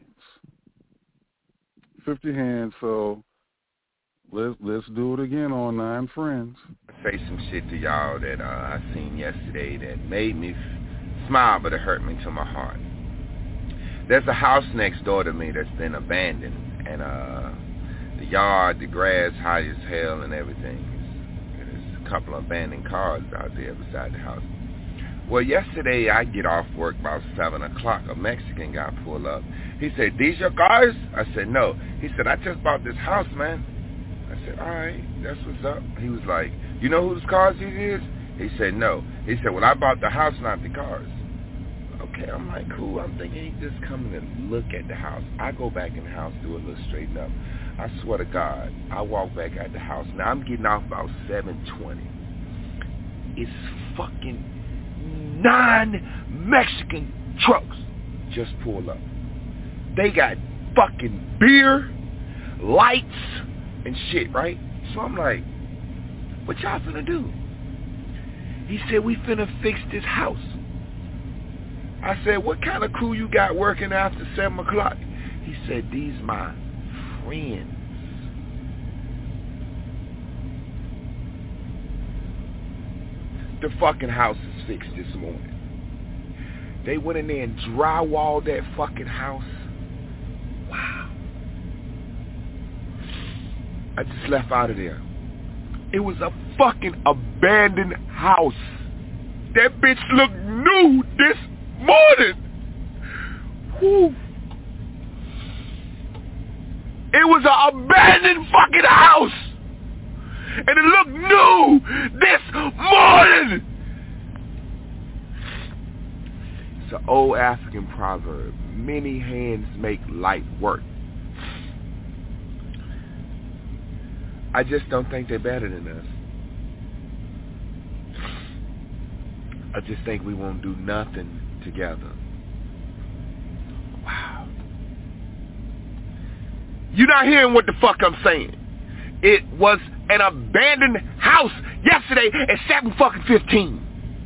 fifty hands, so let's, let's do it again on Nine Friends. Say some shit to y'all that uh, I seen yesterday that made me f- smile, but it hurt me to my heart. There's a house next door to me that's been abandoned, and uh, the yard, the grass high as hell and everything. There's a couple of abandoned cars out there beside the house. Well, yesterday I get off work about seven o'clock. A Mexican guy pulled up. He said, "These your cars?" I said, "No." He said, "I just bought this house, man." I said, "All right, that's what's up." He was like, "You know whose cars it is?" He said, "No." He said, "Well, I bought the house, not the cars." Okay, I'm like, cool. I'm thinking he's just coming to look at the house. I go back in the house, do a little straighten up. I swear to God, I walk back at the house. Now, I'm getting off about seven twenty. It's fucking nine Mexican trucks just pull up. They got fucking beer, lights, and shit, right? So I'm like, what y'all finna do? He said, we finna fix this house. I said, what kind of crew you got working after seven o'clock? He said, these my friends. The fucking house is fixed this morning. They went in there and drywalled that fucking house. Wow. I just left out of there. It was a fucking abandoned house. That bitch looked new this morning. Whew. It was an abandoned fucking house. And it looked new this morning. It's an old African proverb. Many hands make light work. I just don't think they're better than us. I just think we won't do nothing together. Wow. You're not hearing what the fuck I'm saying. It was an abandoned house yesterday at seven fucking fifteen.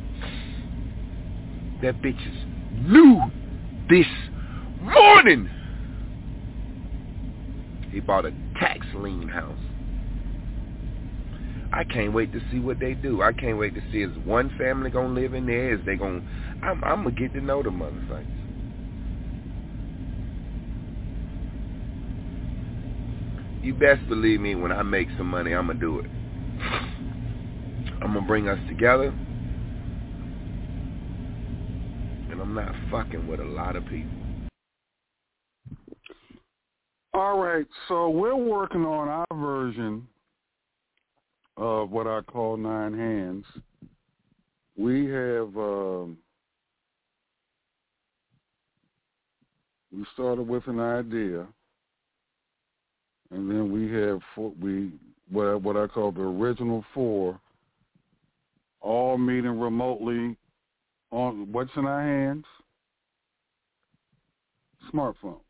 That bitch is new this morning. He bought a tax lien house. I can't wait to see what they do. I can't wait to see is one family gonna live in there? Is they gonna? I'm, I'm gonna get to know the motherfuckers. You best believe me, when I make some money, I'm gonna do it. I'm gonna bring us together, and I'm not fucking with a lot of people. All right, so we're working on our version of what I call Nine Hands. We have um, we started with an idea, and then we have four, we what what I call the original four, all meeting remotely on what's in our hands? Smartphones.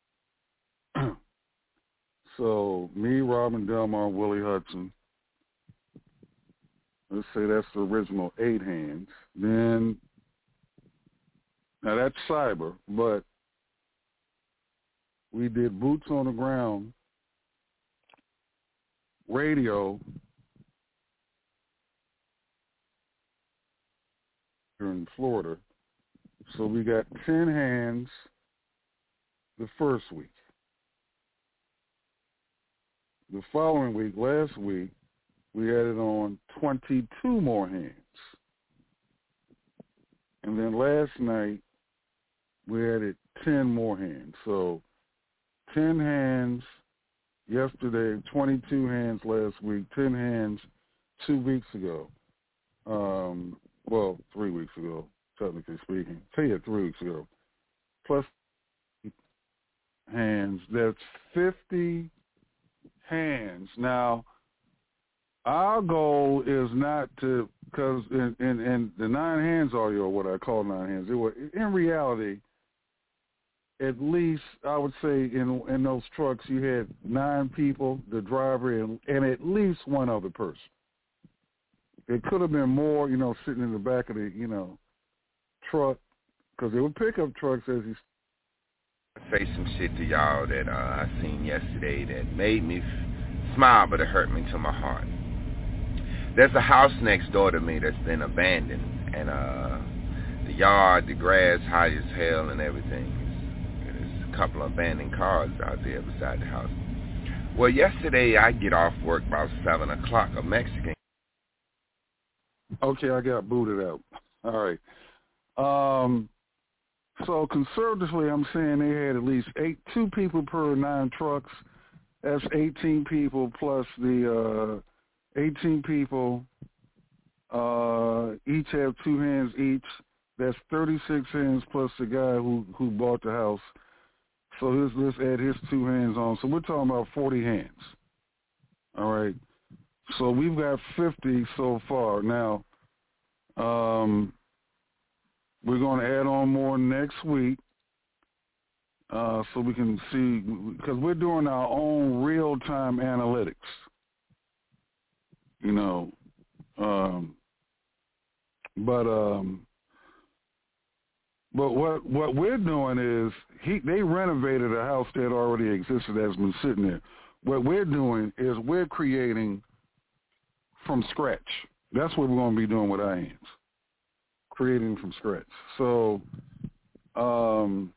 So me, Robin Delmar, Willie Hudson. Let's say that's the original eight hands. Then, now that's cyber, but we did boots on the ground radio here in Florida. So we got ten hands the first week. The following week, last week, we added on twenty-two more hands. And then last night, we added ten more hands. So ten hands yesterday, twenty-two hands last week, ten hands two weeks ago. Um, well, three weeks ago, technically speaking. Tell you three weeks ago. Plus hands, that's fifty hands. Now, our goal is not to, because in, in, in the nine hands audio, what I call nine hands, it was, in reality, at least I would say in in those trucks you had nine people, the driver, and, and at least one other person. It could have been more, you know, sitting in the back of the, you know, truck, because they were pickup trucks, as you say some shit to y'all that uh, I seen yesterday that made me f- smile, but it hurt me to my heart. There's a house next door to me that's been abandoned, and uh, the yard, the grass, high as hell, and everything. There's a couple of abandoned cars out there beside the house. Well, yesterday I get off work about seven o'clock. A Mexican. Okay, I got booted out. All right. Um. So conservatively, I'm saying they had at least eight, two people per nine trucks. That's eighteen people plus the uh, eighteen people. Uh, each have two hands each. That's thirty-six hands plus the guy who, who bought the house. So let's, let's add his two hands on. So we're talking about forty hands. All right. So we've got fifty so far. Now, um, we're going to add on more next week uh, so we can see, because we're doing our own real-time analytics. You know, um, but um, but what what we're doing is he they renovated a house that already existed that's been sitting there. What we're doing is we're creating from scratch. That's what we're going to be doing with our hands. Creating from scratch. So, um,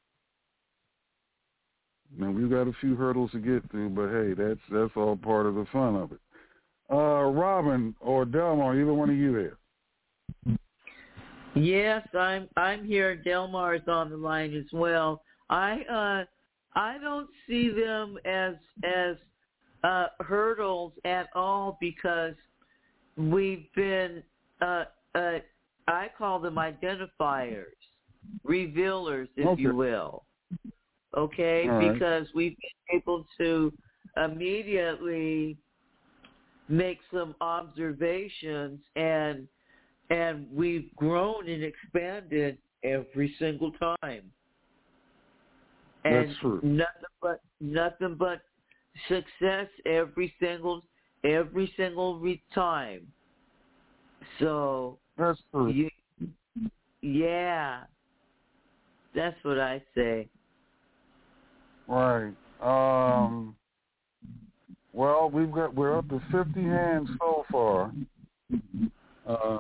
now we've got a few hurdles to get through, but hey, that's that's all part of the fun of it. Uh, Robin or Delmar, either one of you there? Yes, I'm I'm here. Delmar is on the line as well. I uh, I don't see them as as uh, hurdles at all because we've been. Uh, uh, I call them identifiers, revealers, if okay. you will. Okay? All right. Because we've been able to immediately make some observations, and and we've grown and expanded every single time. And That's true. nothing but nothing but success every single every single re- time. So that's true. You, yeah, that's what I say. Right. Um. Well, we've got we're up to fifty hands so far. Um.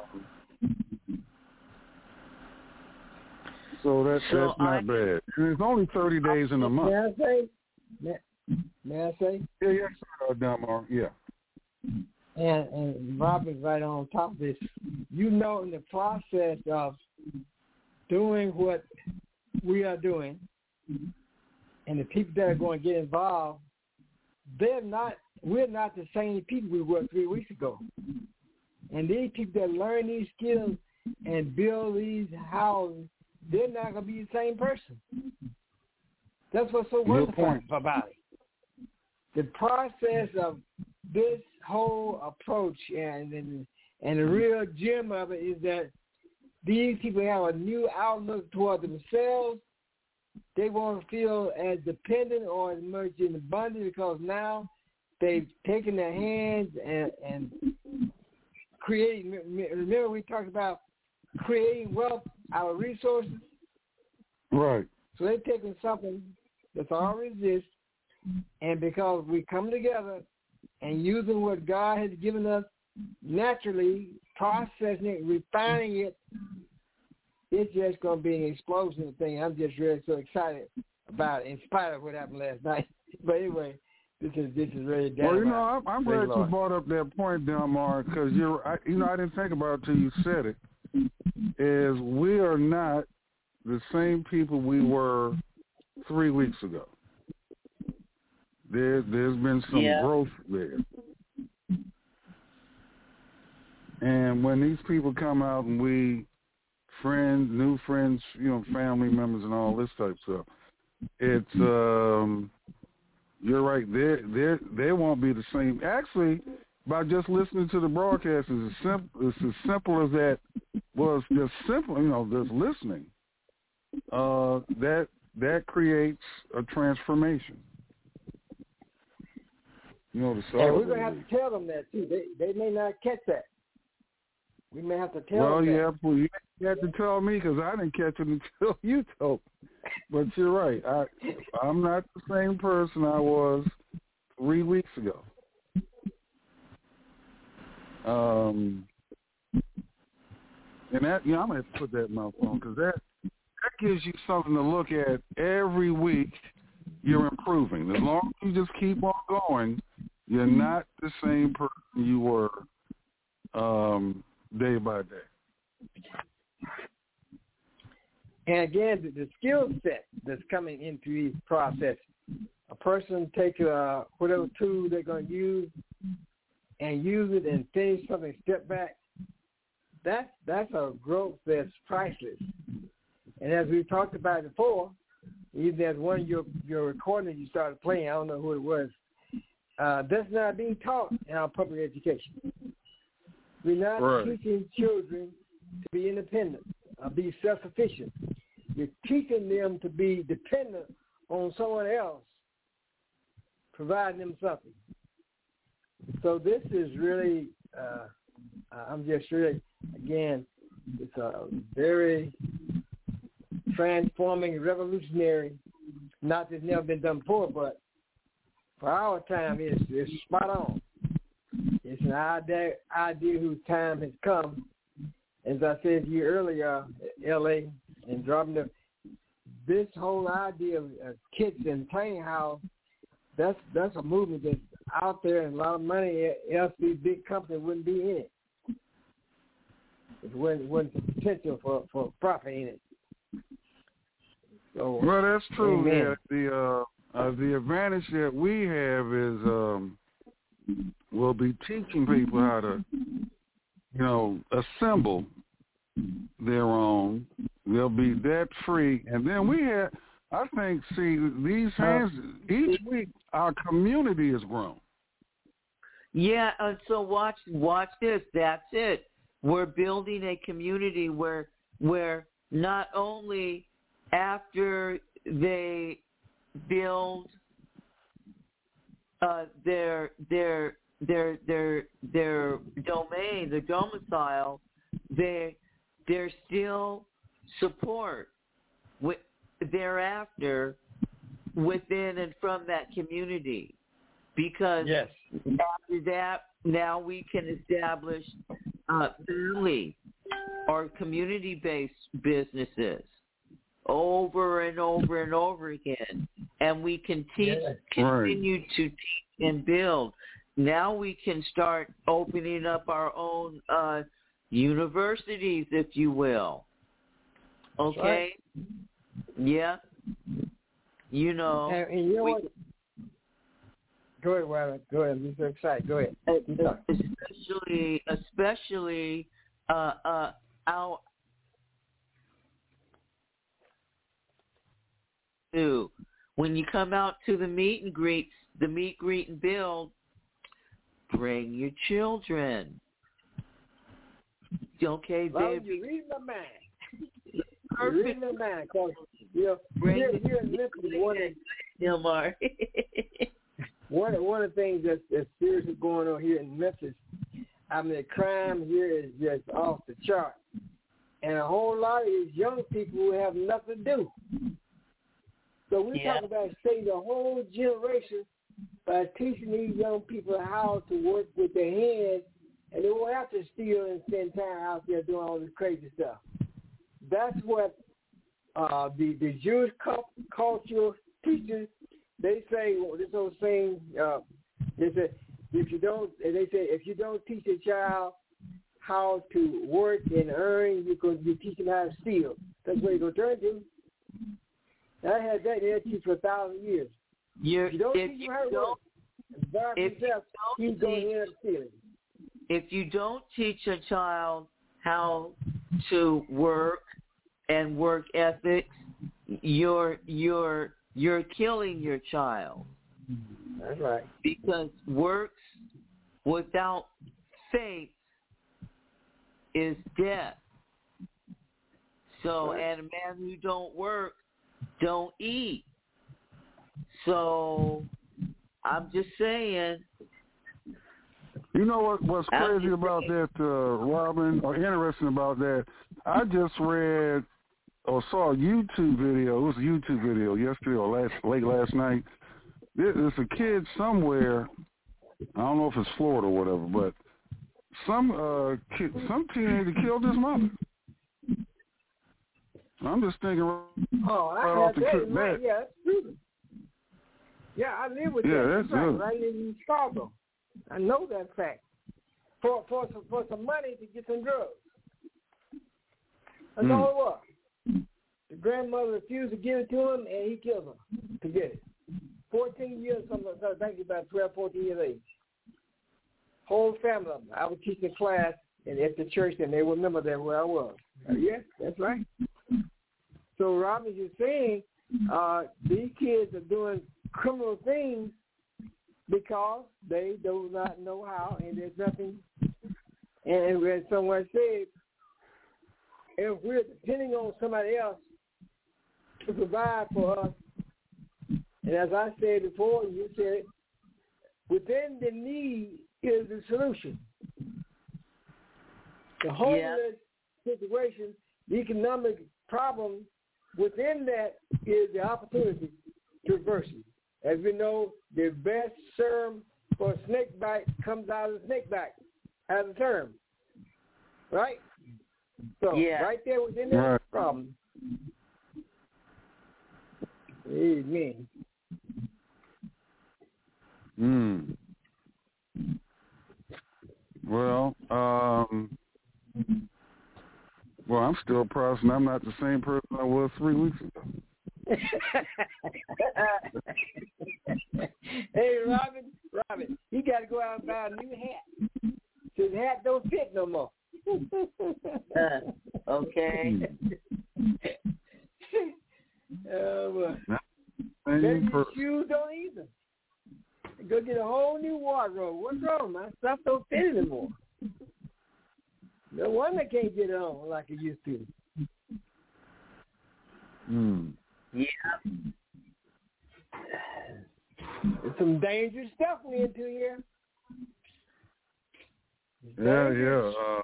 So that's So that's not I, bad. And it's only thirty days in a month. May I say? May, may I say? Yeah, yes, sir, Delmar. Yeah. And and Robert's right on top of this. You know, in the process of doing what we are doing, and the people that are going to get involved, they're not. We're not the same people we were three weeks ago. And these people that learn these skills and build these houses, they're not going to be the same person. That's what's so wonderful about it. The process of this whole approach and, and and the real gem of it is that these people have a new outlook toward themselves. They won't feel as dependent or as much in abundance because now they've taken their hands and, and creating. Remember we talked about creating wealth out of resources? Right. So they're taking something that's already exists, and because we come together and using what God has given us naturally, processing it, refining it, it's just going to be an explosion of thing. I'm just really so excited about it in spite of what happened last night. But anyway, this is this is really down. Well, you know, I'm, I'm glad you brought up that point, Delmar, because you're, I, you know, I didn't think about it till you said it. Is we are not the same people we were three weeks ago. There, there's been some yeah. growth there. And when these people come out and we, friends, new friends, you know, family members and all this type of stuff, it's, um, you're right, they they they won't be the same. Actually, by just listening to the broadcast, it's as simple, it's as simple as that. Well, it's just simple, you know, just listening. Uh, that that creates a transformation. You know, the and we're going to have to tell them that, too. They they may not catch that. We may have to tell well, them yeah, that. well, you have to tell me because I didn't catch it until you told. But you're right. I, I'm not the same person I was three weeks ago. Um, and that, you know, I'm going to have to put that in my phone because that, that gives you something to look at every week. You're improving. As long as you just keep on going, you're not the same person you were um, day by day. And again, the, the skill set that's coming into these processes. A person take uh, whatever tool they're going to use and use it and finish something, step back. That's, that's a growth that's priceless. And as we talked about before, even as one of your, your recordings you started playing, I don't know who it was, uh, that's not being taught in our public education. We're not right. teaching children to be independent, uh, be self-sufficient. We're teaching them to be dependent on someone else, providing them something. So this is really, uh, I'm just really, again, it's a very transforming, revolutionary, not that it's never been done before, but for our time, it's, it's spot on. It's an idea, idea whose time has come. As I said to you earlier, L A and dropping the, this whole idea of uh, kids in tiny house, that's that's a movement that's out there and a lot of money, else these big companies wouldn't be in it. It wasn't, wasn't potential for, for profit in it. So, well, that's true. amen. Yeah, the uh, uh, the advantage that we have is um, we'll be teaching people how to, you know, assemble their own. They'll be debt free, and then we have. I think, see, these hands each week our community has grown. Yeah, uh, so watch watch this. That's it. We're building a community where where not only after they build uh, their their their their their domain, their domicile, they they're still support with thereafter within and from that community, because yes. after that now we can establish uh, family or community-based businesses over and over and over again, and we can teach, yeah. continue right. to teach and build. Now we can start opening up our own uh, universities, if you will. Okay? Right. Yeah. You know. And, and you know we, what? Go ahead, Robert. Go ahead. I'm so excited. Go ahead. Especially, especially uh, uh, our. When you come out to the meet and greets, the meet, greet, and build, bring your children. Okay, well, baby. You read my mind. Perfect. You read my mind. Cause, you know, bring here, here in Memphis, one of, Delmar. one, one of the things that's, that's seriously going on here in Memphis, I mean, the crime here is just off the chart. And a whole lot of these young people who have nothing to do. So we're yeah. talking about saving the whole generation by teaching these young people how to work with their hands, and they won't have to steal and spend time out there doing all this crazy stuff. That's what uh, the the Jewish cultural teachers, they say, well, this old saying, uh, they say, if you don't, they say, if you don't teach a child how to work and earn, you're going to teach them how to steal. That's what you're going to turn to. I had that in teach for a thousand years. You're, if you don't if teach you him how to don't, work, if himself, you he's going teach, to end up stealing. If you don't teach a child how to work and work ethics, you're you're you're killing your child. That's right. Because works without faith is death. So, right. and a man who don't work don't eat. So, I'm just saying. You know what? What's crazy about that, uh, Robin, or interesting about that? I just read or saw a YouTube video. It was a YouTube video yesterday or last late last night. There's a kid somewhere. I don't know if it's Florida or whatever, but some uh, kid, some teenager killed his mother. I'm just thinking. Oh, I right had that. that. Yeah, that's true. Yeah, I live with yeah, that. That's right. good. I live in Chicago. I know that fact. For for some, for some money to get some drugs. That's mm. all it was. The grandmother refused to give it to him, and he killed her to get it. Fourteen years, something. I think about twelve, fourteen years age. Whole family of them. I was teaching class and at the church, and they remember that where I was. Uh, yeah, that's right. So, Robin, you're saying uh, these kids are doing criminal things because they do not know how, and there's nothing. And as someone said, if we're depending on somebody else to provide for us, and as I said before, you said it, within the need is the solution. The homeless yeah. situation, the economic problem, within that is the opportunity to reverse it. As we know, the best serum for a snake bite comes out of the snake bite as a term. Right? So yeah. right there within that right. problem. Amen. Hmm. Well, um, well, I'm still processing. I'm not the same person I was three weeks ago. Hey, Robin, Robin, you got to go out and buy a new hat. His hat don't fit no more. uh, okay. uh, Maybe your shoes don't either. Go get a whole new wardrobe. What's wrong? My stuff don't fit anymore. No wonder I can't get it on like it used to. Hmm. Yeah. There's some dangerous stuff into here. Yeah, yeah. Uh,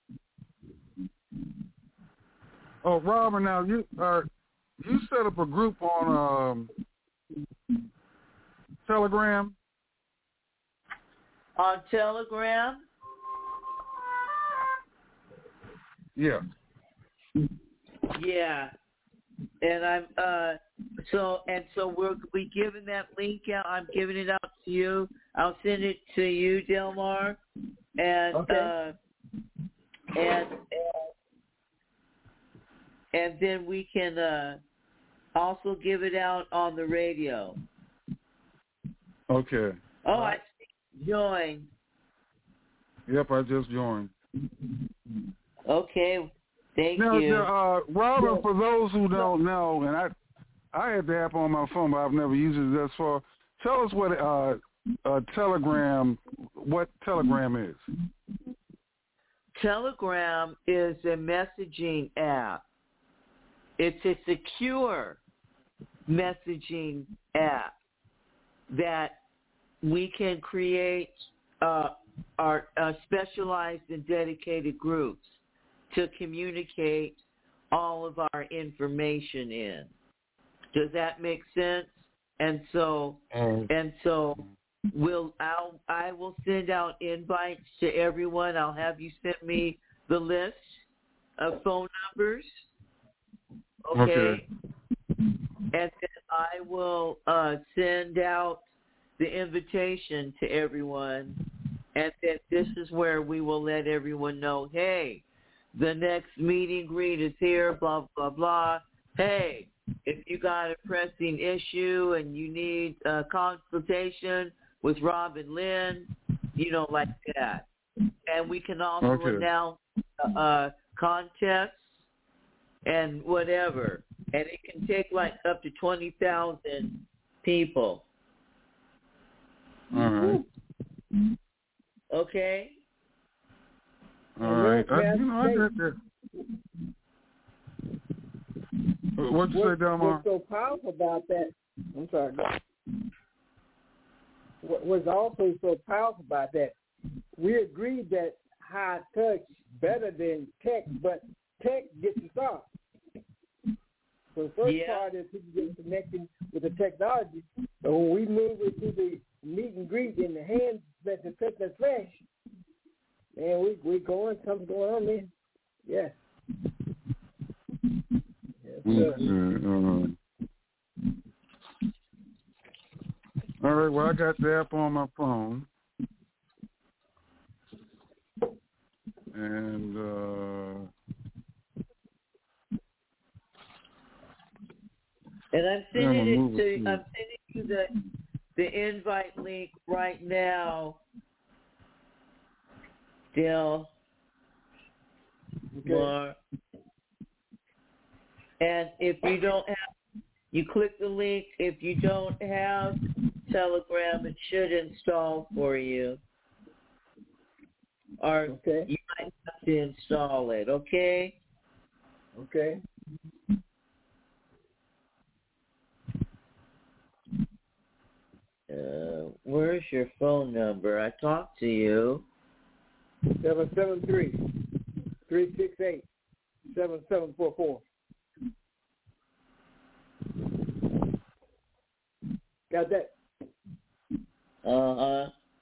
oh, Robert, now you are you set up a group on um, Telegram? On Telegram? Yeah. Yeah. And I'm uh so and so we're we giving that link out. I'm giving it out to you. I'll send it to you, Delmar. And okay. uh and, and and then we can uh also give it out on the radio. Okay. Oh, I join. Yep, I just joined. Okay. Thank now, you. Now, uh, Robert, for those who don't know, and I I had the app on my phone, but I've never used it thus far. Tell us what uh, uh, Telegram, what Telegram is. Telegram is a messaging app. It's a secure messaging app that we can create uh, our uh, specialized and dedicated groups to communicate all of our information in. Does that make sense? And so, um, and so, we'll I'll I will send out invites to everyone. I'll have you send me the list of phone numbers. Okay. Okay. And then I will uh, send out the invitation to everyone. And then this is where we will let everyone know, hey, the next meet and greet is here, blah, blah, blah. Hey, if you got a pressing issue and you need a consultation with Rob and Lynn, you know, like that. And we can also okay. announce uh, contests and whatever. And it can take like up to twenty thousand people. All right. Okay? All right. I, you know, I got that. What'd you what, say, Delmar? What's so powerful about that? I'm sorry. What was also so powerful about that? We agreed that high touch better than tech, but tech gets the start. So the first yeah. part is people getting connected with the technology. But when we move it to the meet and greet in the hands that the touch the flesh, man, we we going something going on there. Yeah. Yes, mm-hmm. uh, all right. Well, I got the app on my phone, and. Uh, And I'm sending yeah, it to I'm sending you the the invite link right now, Dil. Okay. And if you don't have, you click the link. If you don't have Telegram, it should install for you. Or okay. you might have to install it. Okay. Okay. Uh, where's your phone number? I talked to you. Seven seven three three six eight seven seven four four. Got that? Uh huh.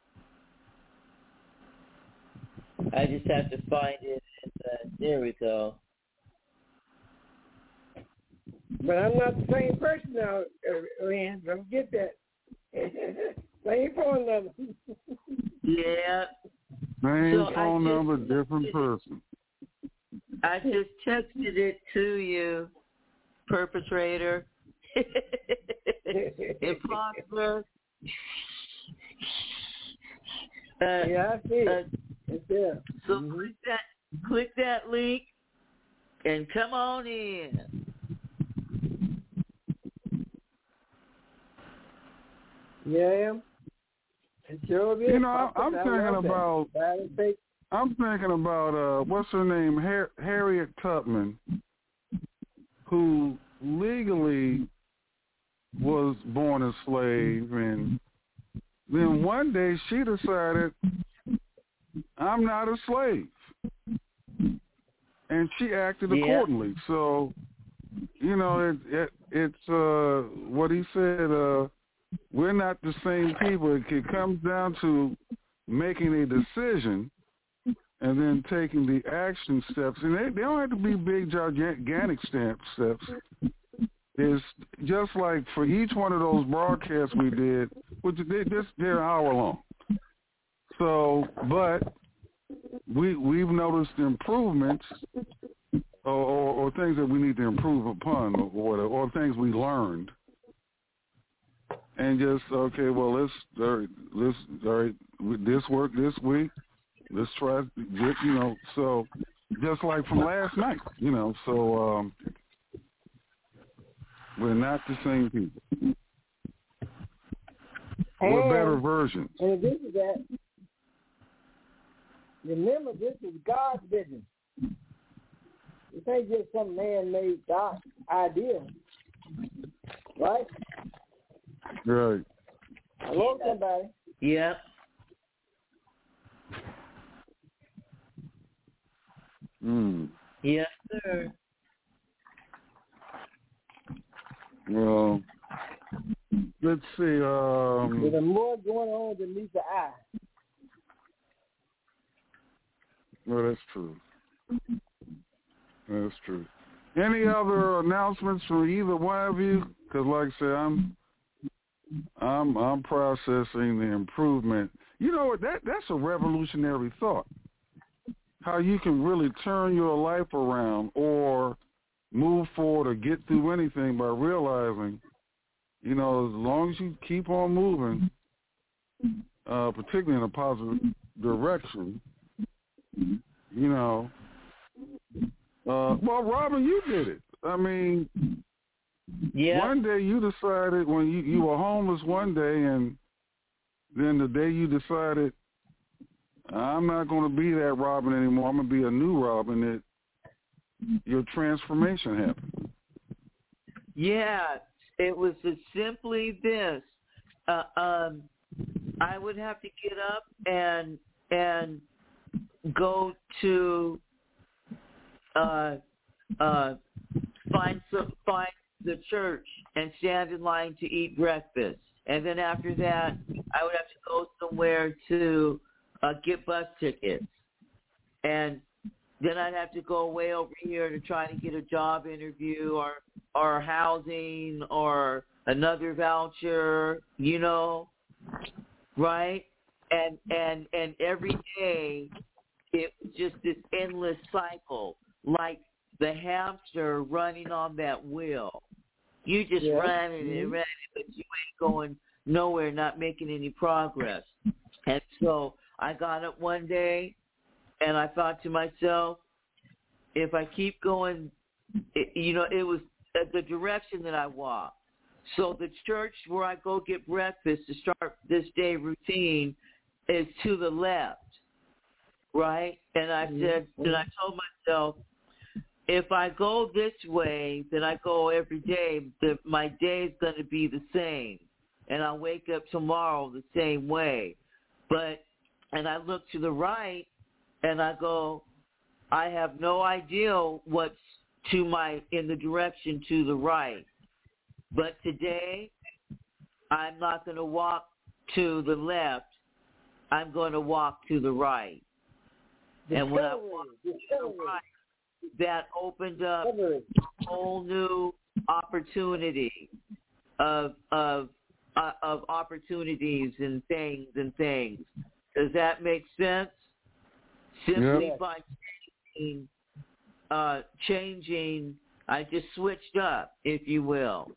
I just have to find it. Uh, there we go. But I'm not the same person now, Rand. Don't get that. Same phone number. Yeah. Same so phone just, number, different person. I just texted it to you, perpetrator. Imposter. Uh, yeah, I see it. Uh, it's there. So mm-hmm. click that, click that link, and come on in. Yeah, sure you know, I'm thinking about. I'm thinking about uh, what's her name, Har- Harriet Tubman, who legally was born a slave and then one day she decided, I'm not a slave. And she acted Yeah. accordingly. So, you know, it, it, it's uh, what he said, uh, we're not the same people. It, it comes down to making a decision and then taking the action steps. And they, they don't have to be big, gigantic steps. It's just like for each one of those broadcasts we did, which they just they're an hour long. So, but we we've noticed improvements or, or, or things that we need to improve upon, or whatever, or things we learned, and just okay, well let's all right, let's all right, this worked this week. Let's try, you know. So just like from last night, you know. So. um We're not the same people. We're And, better versions. And if this is that, remember this is God's business. It ain't just some man-made God idea, right? Right. Hello, somebody. Yeah. Mm. Yes, sir. Well, let's see. Um, There's more going on than meets the eye. Well, that's true. That's true. Any other announcements from either one of you? Because, like I said, I'm, I'm, I'm processing the improvement. You know what? That that's a revolutionary thought. How you can really turn your life around or move forward or get through anything by realizing, you know, as long as you keep on moving, uh, particularly in a positive direction, you know. Uh, well, Robin, you did it. I mean, yeah. One day you decided when you, you were homeless one day, and then the day you decided, I'm not going to be that Robin anymore. I'm going to be a new Robin. That your transformation happened. Yeah, it was just simply this. Uh, um, I would have to get up and and go to uh, uh, find some find the church and stand in line to eat breakfast, and then after that, I would have to go somewhere to uh, get bus tickets, and then I'd have to go away over here to try to get a job interview or or housing or another voucher, you know, right? And and and every day it was just this endless cycle, like the hamster running on that wheel. You just yeah. running mm-hmm. and running, but you ain't going nowhere, not making any progress. And so I got up one day, and I thought to myself, if I keep going, it, you know, it was the direction that I walked. So the church where I go get breakfast to start this day routine is to the left, right? And I said, and I told myself, if I go this way, then I go every day, the, my day is going to be the same. And I'll wake up tomorrow the same way. But, and I look to the right, and I go, I have no idea what's to my, in the direction to the right. But today, I'm not going to walk to the left. I'm going to walk to the right. And when I walk to the right, that opened up a whole new opportunity of of uh, of opportunities and things and things. Does that make sense? Simply Yep. by changing, uh, changing, I just switched up, if you will.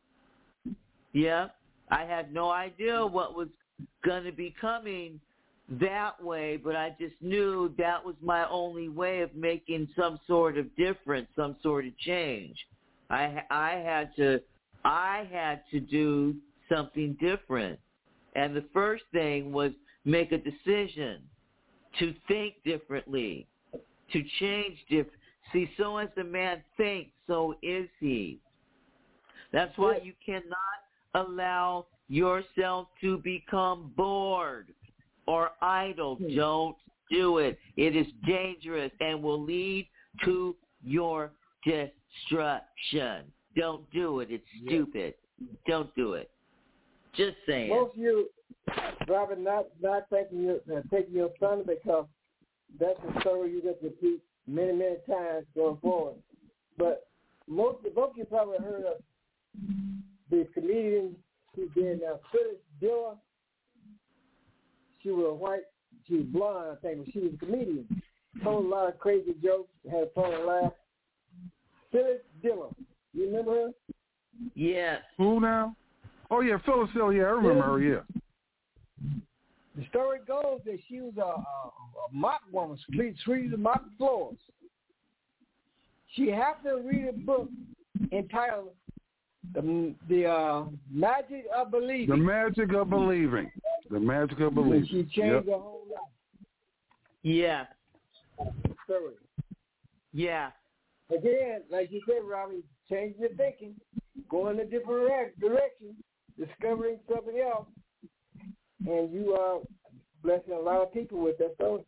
Yeah, I had no idea what was going to be coming that way, but I just knew that was my only way of making some sort of difference, some sort of change. I I had to I had to do something different, and the first thing was make a decision to think differently, to change different. See, so as the man thinks, so is he. That's why you cannot allow yourself to become bored or idle. Don't do it. It is dangerous and will lead to your destruction. Don't do it. It's stupid. Don't do it. Just saying. Most of you, Robert, not not taking your uh, taking your thunder because that's a story you just repeat many many times going forward. But most most of you probably heard of the comedian who's been uh, Phyllis Diller. She was white. She was blonde, I think, but she was a comedian. Told a lot of crazy jokes. Had a funny laugh. Phyllis Diller. You remember her? Yes. Who now? Oh, yeah, Phyllis Diller. Yeah, I remember her, yeah. The story goes that she was a, a, a mop woman, sweep, sweep the mop floors. She happened to read a book entitled The, the uh, Magic of Believing. The Magic of Believing. The Magic of Believing. And she changed yep. her whole life. Yeah. Story. Yeah. Again, like you said, Robbie, change your thinking, go in a different direction, discovering something else, and you are blessing a lot of people with that story.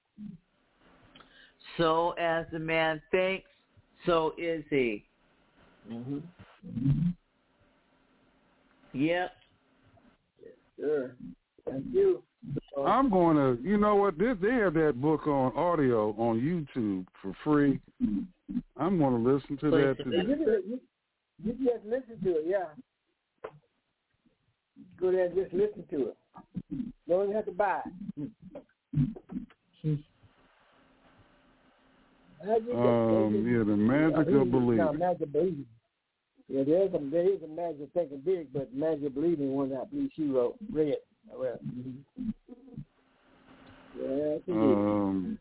So as the man thinks, so is he. Mm-hmm. Yep. Sure. Thank you. I'm going to, you know what, they, they have that book on audio on YouTube for free. I'm going to listen to that today. You, you just listen to it, yeah. Go there and just listen to it. Don't even have to buy it. Um, yeah, the magic of believing. No, magic of believing. Yeah, there is a, there is a magic of thinking big, but magic of believing one I believe she wrote, read. Well, mm-hmm. Yeah, um,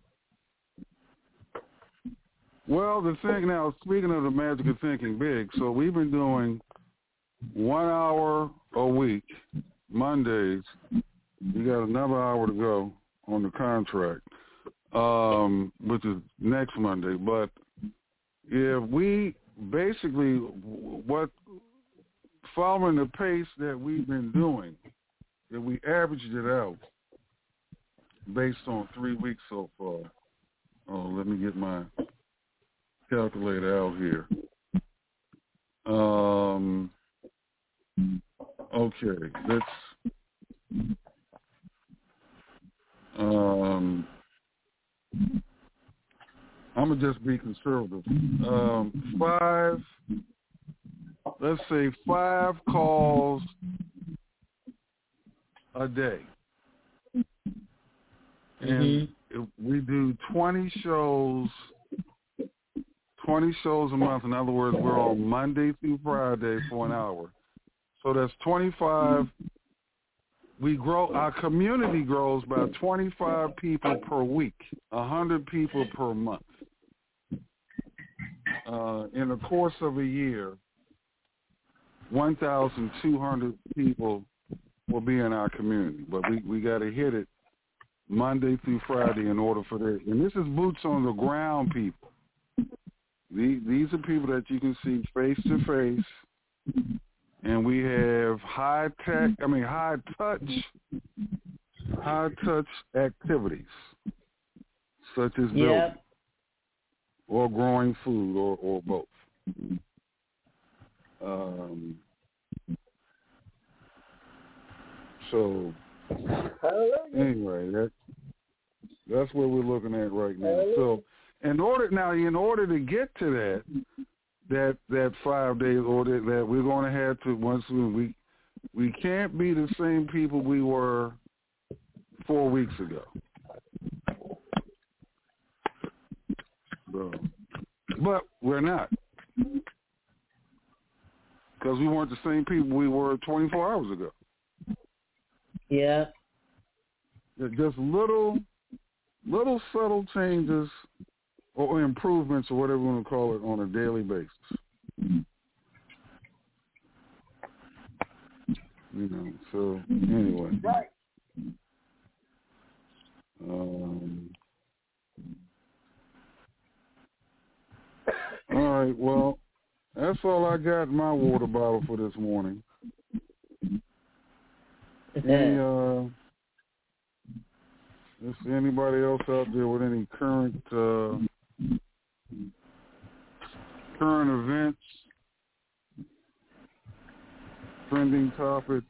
well, the thing now, speaking of the magic of thinking big, so we've been doing one hour a week, Mondays. We got another hour to go on the contract, um, which is next Monday. But yeah, we basically, what following the pace that we've been doing, that we averaged it out based on three weeks so far. Oh, let me get my calculator out here. Um, okay, let's, um, I'm going to just be conservative. Um, five, let's say five calls a day. And mm-hmm. we do twenty shows, twenty shows a month. In other words, we're on Monday through Friday for an hour. So that's twenty-five. We grow, our community grows by twenty-five people per week, one hundred people per month. Uh, in the course of a year, one thousand two hundred people will be in our community. But we, we got to hit it Monday through Friday in order for that. And this is boots on the ground people. These, these are people that you can see face to face. And we have high tech, I mean high touch, high touch activities, such as building yep. or growing food or, or both. Um, so anyway, that that's what we're looking at right now. So in order now, in order to get to that, that that five days order that we're going to have to once we we we can't be the same people we were four weeks ago. So, but we're not, because we weren't the same people we were twenty-four hours ago. Yeah. Just little, little subtle changes or improvements or whatever you want to call it on a daily basis. You know, so anyway. Right. Um, all right, well, that's all I got in my water bottle for this morning. Any, uh, is there anybody else out there with any current uh, current events, trending topics?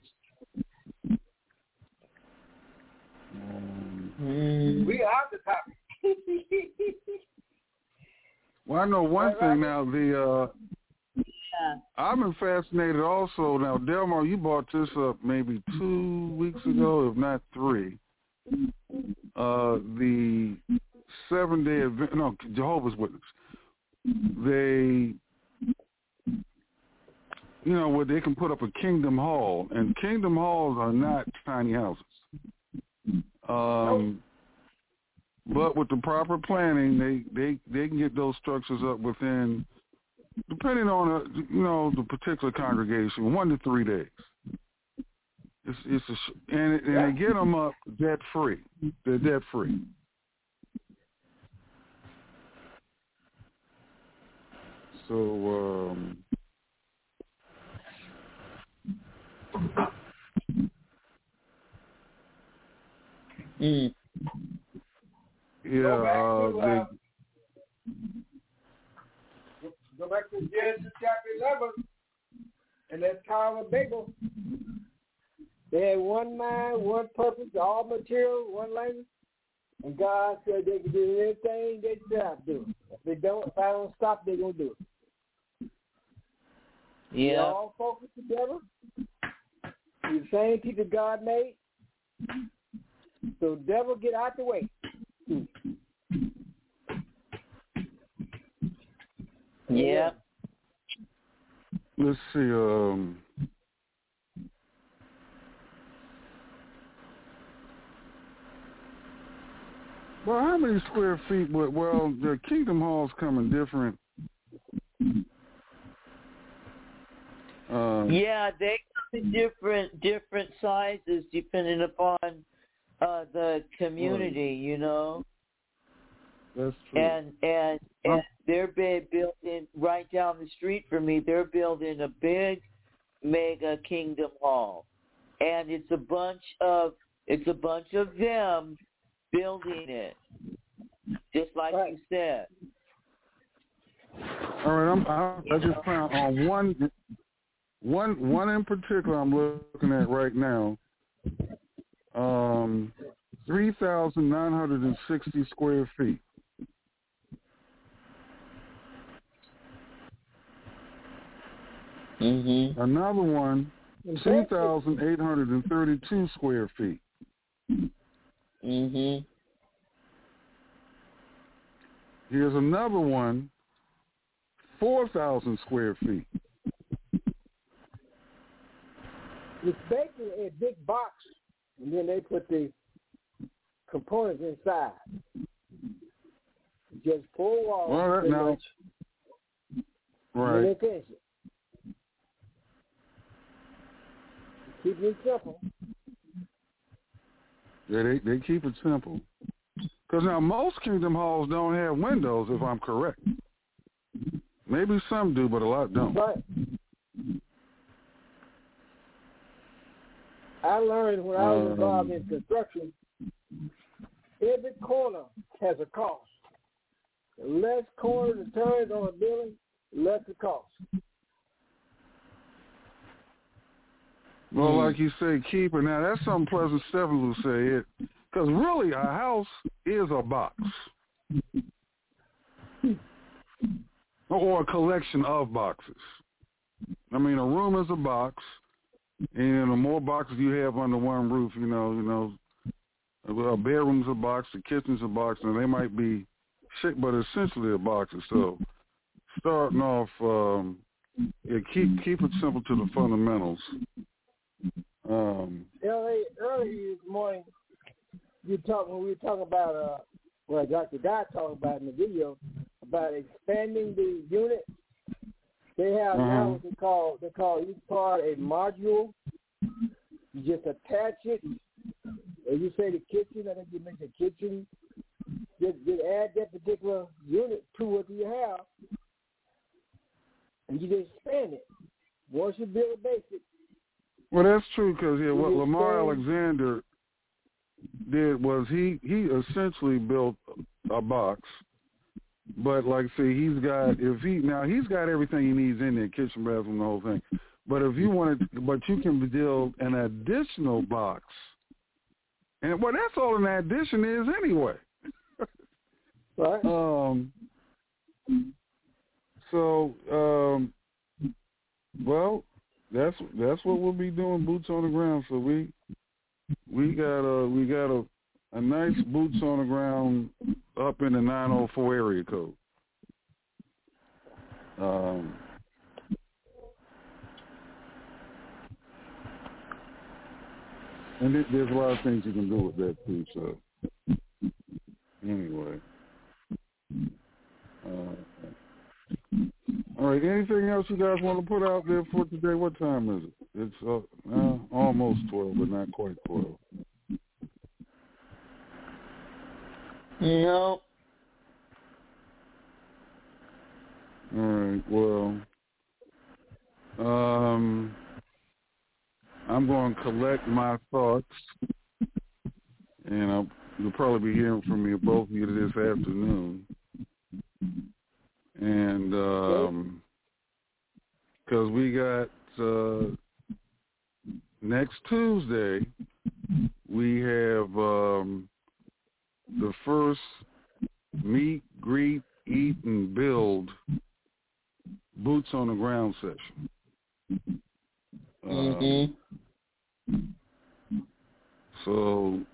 Um, mm. We are the topic. Well, I know one thing now. The uh, yeah. I've been fascinated also. Now, Delmar, you brought this up maybe two weeks ago, if not three. Uh, the seven-day event. No, Jehovah's Witness. They, you know, where they can put up a Kingdom Hall, and Kingdom Halls are not tiny houses. Um. But with the proper planning, they, they, they can get those structures up within, depending on a, you know, the particular congregation, one to three days. It's it's a, and, it, and they get them up debt free. They're debt free. So um, mm. Yeah, go back, uh, to, uh, go back to Genesis chapter eleven, and that Tower of Babel. They had one mind, one purpose, all material, one language, and God said they can do anything they set out to do. If they don't, if I don't stop, they're gonna do it. Yeah. They all focus together. The same people God made. So devil, get out the way. Yeah. Let's see. Um, well, how many square feet? Would, well, the Kingdom Halls come in different. Um, yeah, they come in different different sizes depending upon uh, the community. You know. That's true. And and and they're being built in right down the street from me. They're building a big mega Kingdom Hall, and it's a bunch of it's a bunch of them building it, just like right. you said. All right, I'm, I, I just found on one one one in particular I'm looking at right now. Um, three thousand nine hundred and sixty square feet. Mm-hmm. Another one, two thousand eight hundred and thirty-two square feet. Mm-hmm. Here's another one, four thousand square feet. It's basically a big box, and then they put the components inside. Just four walls. Well, that now, right. And they finish it. Keep it simple. Yeah, they, they keep it simple. Because now most Kingdom Halls don't have windows, if I'm correct. Maybe some do, but a lot don't. But I learned when I was involved um, in construction, every corner has a cost. The less corners and turns on a building, the less the cost. Well, like you say, keep it. Now, that's something Pleasant Stephen will say. It Because really, a house is a box. Or a collection of boxes. I mean, a room is a box. And the more boxes you have under one roof, you know, you know, a bedroom's a box, the kitchen's a box, and they might be shit, but essentially a box. So, starting off, um, yeah, keep keep it simple to the fundamentals. Um, early, early this morning, you talk when we were talking about, uh, well, Doctor Guy talked about in the video about expanding the unit. They have uh-huh. now what they call they call each part a module. You just attach it. Or you say the kitchen, I think you mentioned kitchen. Just, just add that particular unit to what you have, and you just expand it. Once you build a basic, Well, that's true because yeah, what Lamar Alexander did was he he essentially built a box, but like I say, he's got if he now he's got everything he needs in there, kitchen, bathroom, the whole thing. But if you wanted, but you can build an additional box, and well, that's all an addition is anyway. Right. Um. So, um, well, that's that's what we'll be doing, boots on the ground. So we we got a we got a, a nice boots on the ground up in the nine oh four area code. Um, and it, there's a lot of things you can do with that too. So anyway, uh, all right. Anything else you guys want to put out there for today? What time is it? It's uh, uh, almost twelve, but not quite twelve. No. All right. Well, um, I'm going to collect my thoughts, and I'll, you'll probably be hearing from me, both of you, this afternoon. And um, because we got uh, next Tuesday, we have um, the first meet, greet, eat, and build boots on the ground session. Mm-hmm. Um, so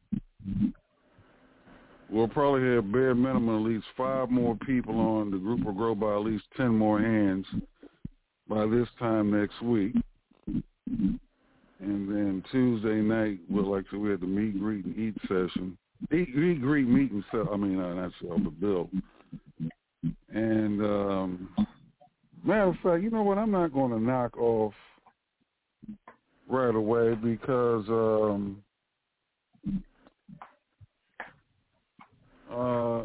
we'll probably have bare minimum at least five more people on. The group will grow by at least ten more hands by this time next week. And then Tuesday night, we'll like to we had the meet, greet, and eat session. Eat, meet, greet, meet, and sell. I mean, uh, not sell, but build. And um, matter of fact, you know what? I'm not going to knock off right away because um, uh,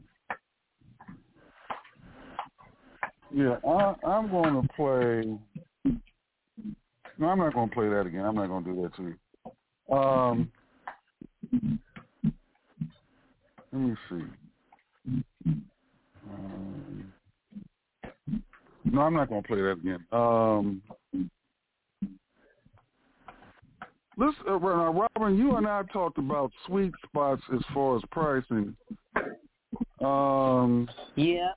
yeah, I, I'm going to play. No, I'm not going to play that again. I'm not going to do that to you. Um, let me see. Um, no, I'm not going to play that again. Um, let's, uh, Robin, you and I talked about sweet spots as far as pricing. Um, yeah.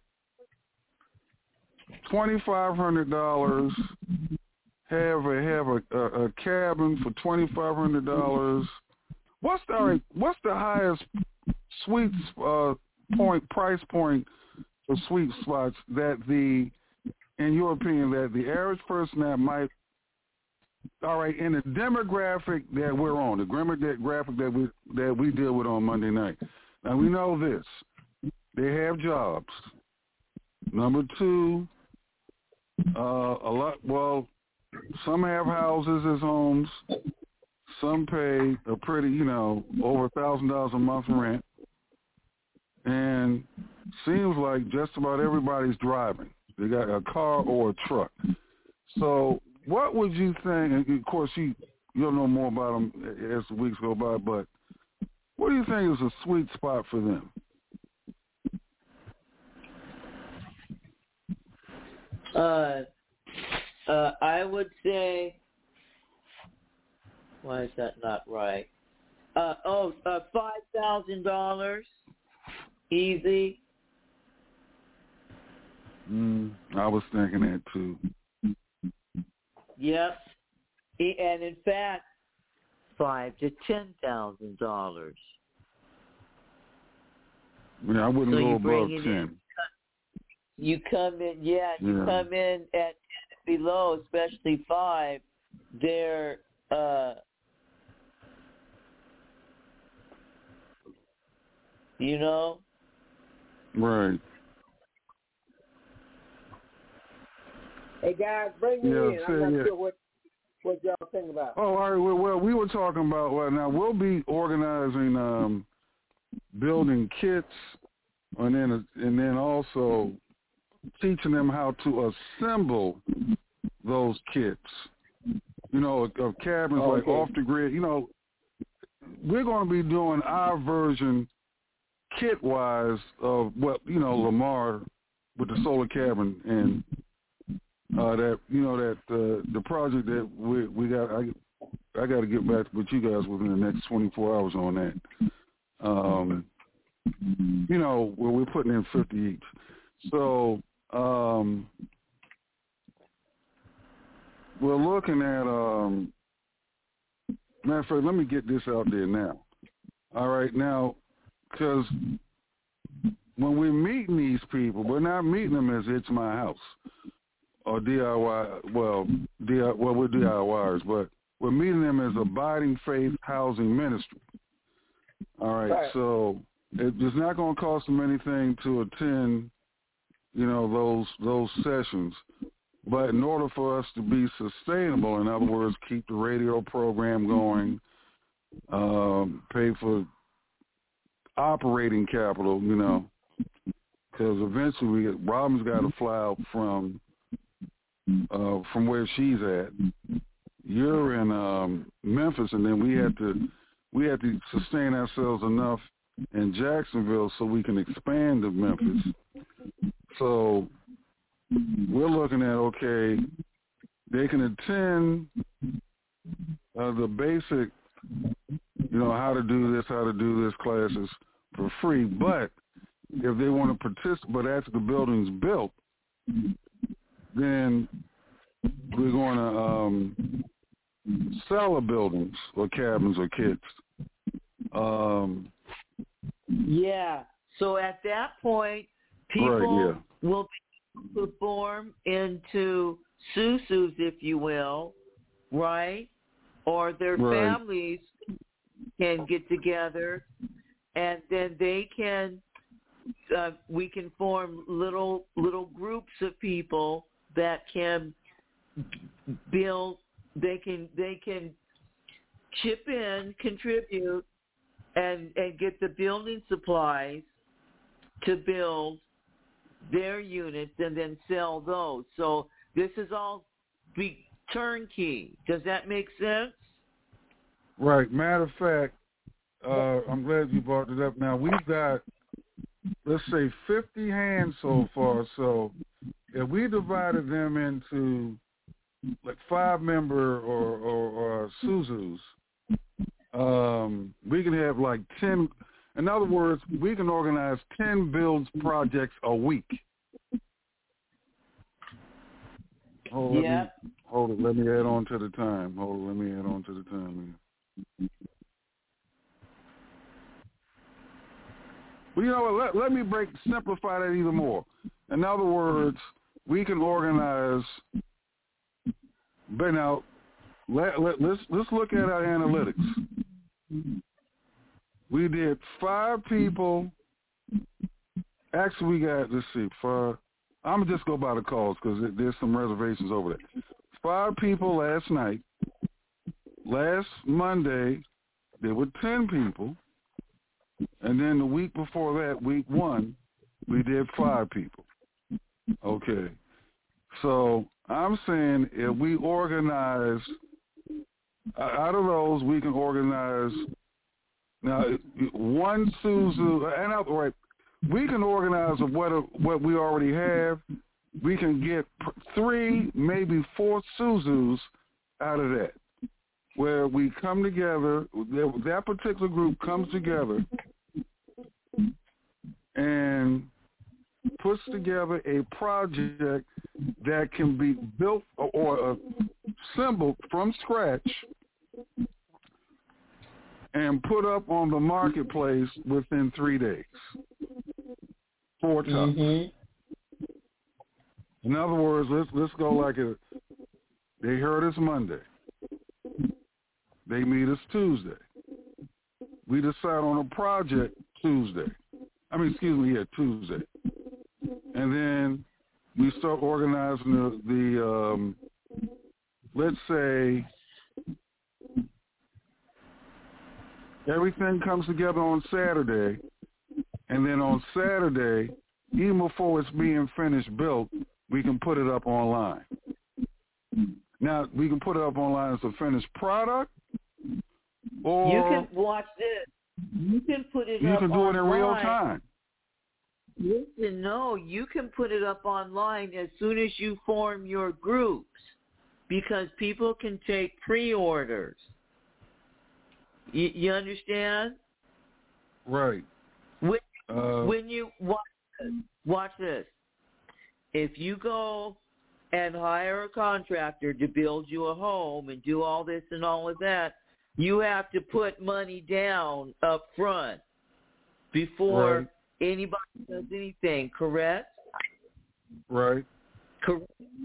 twenty-five hundred dollars. Have a have a, a, a cabin for twenty-five hundred dollars. What's the all right, what's the highest sweet uh, point price point for sweet spots that the, in your opinion, that the average person that might, all right, in the demographic that we're on, the demographic that we that we deal with on Monday night. Now we know this: they have jobs. Number two, uh, a lot. Well. Some have houses as homes. Some pay a pretty, you know, over a thousand dollars a month rent. And seems like just about everybody's driving. They got a car or a truck. So what would you think, and of course you, you'll know more about them as the weeks go by, but what do you think is a sweet spot for them? Uh... Uh, I would say, why is that not right? Uh, oh, uh, five thousand dollars, easy. Mm, I was thinking that too. Yep, and in fact, five to ten thousand dollars. Yeah, I wouldn't so go you above bring it ten. In, you come in, yeah, you yeah. come in at below, especially five, they're uh, you know, right. Hey guys, bring me yeah, in. I'm not yeah. sure what what y'all think about. Oh, all right. Well, well, we were talking about well, now we'll be organizing um, building kits, and then and then also teaching them how to assemble those kits. you know, of, of cabins Oh, like okay. off the grid. You know, we're going to be doing our version kit-wise of what, you know, Lamar with the solar cabin and uh, that, you know, that uh, the project that we we got. I I got to get back with you guys within the next twenty-four hours on that. Um, you know, where we're putting in fifty each. So um, we're looking at. Um, matter of fact, let me get this out there now. All right, now, because when we're meeting these people, we're not meeting them as It's My House or D I Y. Well, D I Y, well, we're D I Yers, but we're meeting them as Abiding Faith Housing Ministry. All right, right. So it, it's not going to cost them anything to attend, you know, those those sessions. But in order for us to be sustainable, in other words, keep the radio program going, um, pay for operating capital, you know, because eventually we get, Robin's got to fly out from uh, from where she's at. You're in um, Memphis, and then we had to we had to sustain ourselves enough in Jacksonville so we can expand to Memphis. So we're looking at, okay, they can attend uh, the basic, you know, how to do this, how to do this classes for free. But if they want to participate, but after the building's built, then we're going to um, sell the buildings or cabins or kits. Um, yeah. So at that point, people right, yeah. will perform into susus, if you will, right? Or their right. families can get together, and then they can. Uh, we can form little little groups of people that can build. They can they can chip in, contribute, and and get the building supplies to build their units and then sell those. So this is all be turnkey. Does that make sense? Right. Matter of fact, uh, I'm glad you brought it up. Now we've got, let's say, fifty hands so far. So if we divided them into like five member or, or, or Suzus, um, we can have like ten. In other words, we can organize ten builds projects a week. Hold, yeah. Let me, hold it. Let me add on to the time. Hold it. Let me add on to the time. Well, you know what? Let, let me break, simplify that even more. In other words, we can organize. But now, let, let, let's let's look at our analytics. We did five people. Actually, we got, let's see, five. I'm going to just go by the calls because there's some reservations over there. Five people last night. Last Monday, there were ten people. And then the week before that, week one, we did five people. Okay. So I'm saying if we organize, out of those, we can organize. Now, one Suzu, and outright, we can organize of what what we already have. We can get three, maybe four Suzus out of that, where we come together, that particular group comes together and puts together a project that can be built or assembled from scratch and put up on the marketplace within three days. Four tons. Mm-hmm. In other words, let's let's go like a. They heard us Monday. They meet us Tuesday. We decide on a project Tuesday. I mean, excuse me, yeah, Tuesday. And then we start organizing the, the um, let's say, everything comes together on Saturday, and then on Saturday, even before it's being finished built, we can put it up online. Now, we can put it up online as a finished product, or you can watch this. You can put it you up can do online. it in real time. Listen, no, you can put it up online as soon as you form your groups, because people can take pre-orders. You, you understand? Right. When, uh, when you watch this, watch this. If you go and hire a contractor to build you a home and do all this and all of that, you have to put money down up front before right. anybody does anything, correct? Right. Correct.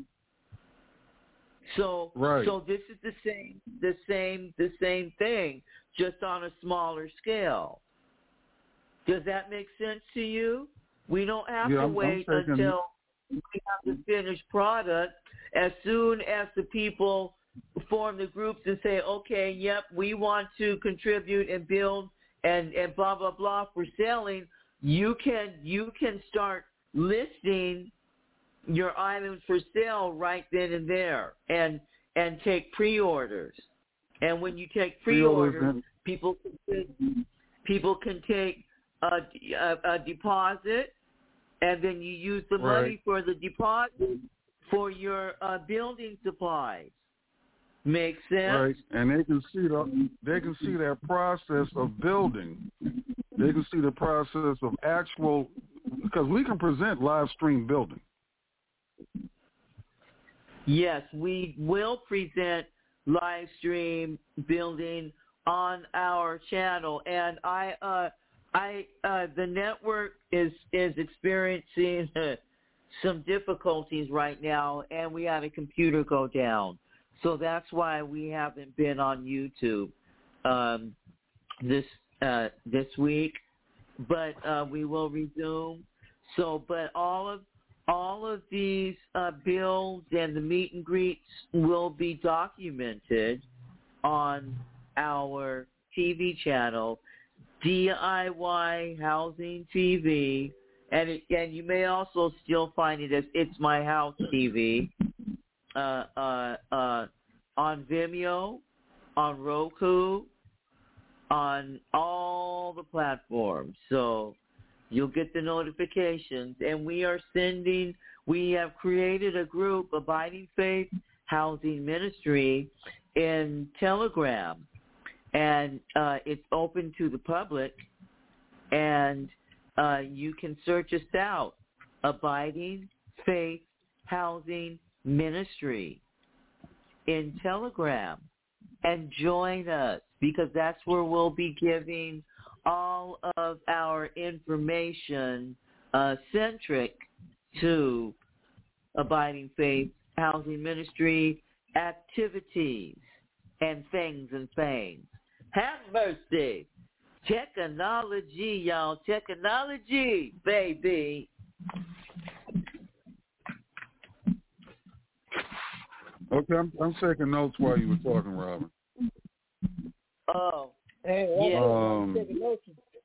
So, right. so this is the same, the same, the same thing, just on a smaller scale. Does that make sense to you? We don't have yeah, to I'm, wait I'm taking... until we have the finished product. As soon as the people form the groups and say, okay, yep, we want to contribute and build and, and blah, blah, blah for selling, you can you can start listing your items for sale right then and there and and take pre-orders. And when you take pre-orders, pre-orders people, can, people can take a, a, a deposit, and then you use the right. money for the deposit for your uh, building supplies. Makes sense? Right, and they can see the they can see that process of building. They can see the process of actual, because we can present live stream building. Yes, we will present live stream building on our channel, and I, uh, I, uh, the network is is experiencing uh, some difficulties right now, and we had a computer go down. So that's why we haven't been on YouTube um, this uh, this week, but uh, we will resume. So, but all of all of these uh, builds and the meet and greets will be documented on our T V channel, D I Y Housing T V, and it, and you may also still find it as It's My House T V. Uh, uh, uh, on Vimeo, on Roku, on all the platforms. So you'll get the notifications. And we are sending, we have created a group, Abiding Faith Housing Ministry, in Telegram. And uh, it's open to the public. And uh, you can search us out, Abiding Faith Housing Ministry in Telegram, and join us, because that's where we'll be giving all of our information uh, centric to Abiding Faith Housing Ministry activities and things and things. Have mercy. Technology, y'all. Technology, baby. Okay, I'm, I'm taking notes while you were talking, Robin. Oh, hey, yeah. Um, I'm taking notes.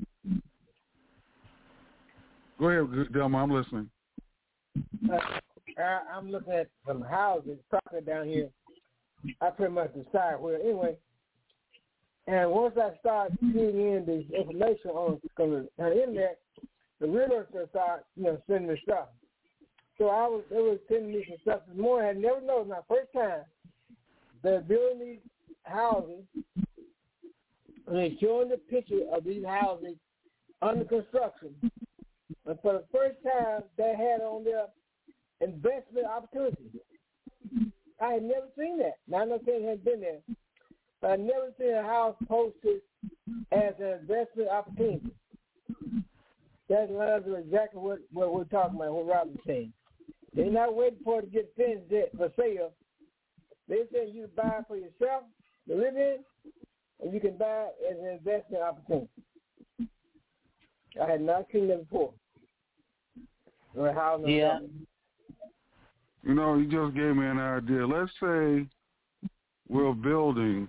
Go ahead, Delma, I'm listening. Uh, I, I'm looking at some houses, property down here. I pretty much decide where, anyway. And once I start feeding in the information on, on the internet, the realtor start, you know, sending me stuff. So I was, they were sending me some stuff this morning. I had never noticed, my first time, they're building these houses, and they're showing the picture of these houses under construction. And for the first time, they had on their investment opportunity. I had never seen that. Now, I'm not saying it hadn't been there, but I've never seen a house posted as an investment opportunity. That lines are exactly what, what we're talking about, what Robin's saying. They're not waiting for it to get finished for sale. They say you buy for yourself to live in, and you can buy it as an investment opportunity. I had not seen that before. Or how yeah. You know, you just gave me an idea. Let's say we're building,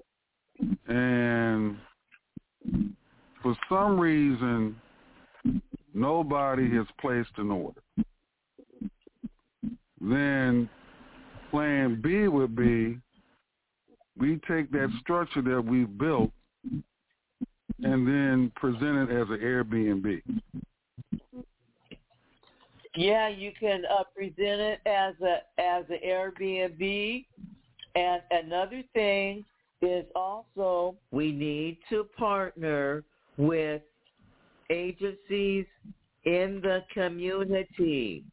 and for some reason, nobody has placed an order. Then plan B would be we take that structure that we've built and then present it as an Airbnb. Yeah, you can uh, present it as a as an Airbnb. And another thing is also we need to partner with agencies in the community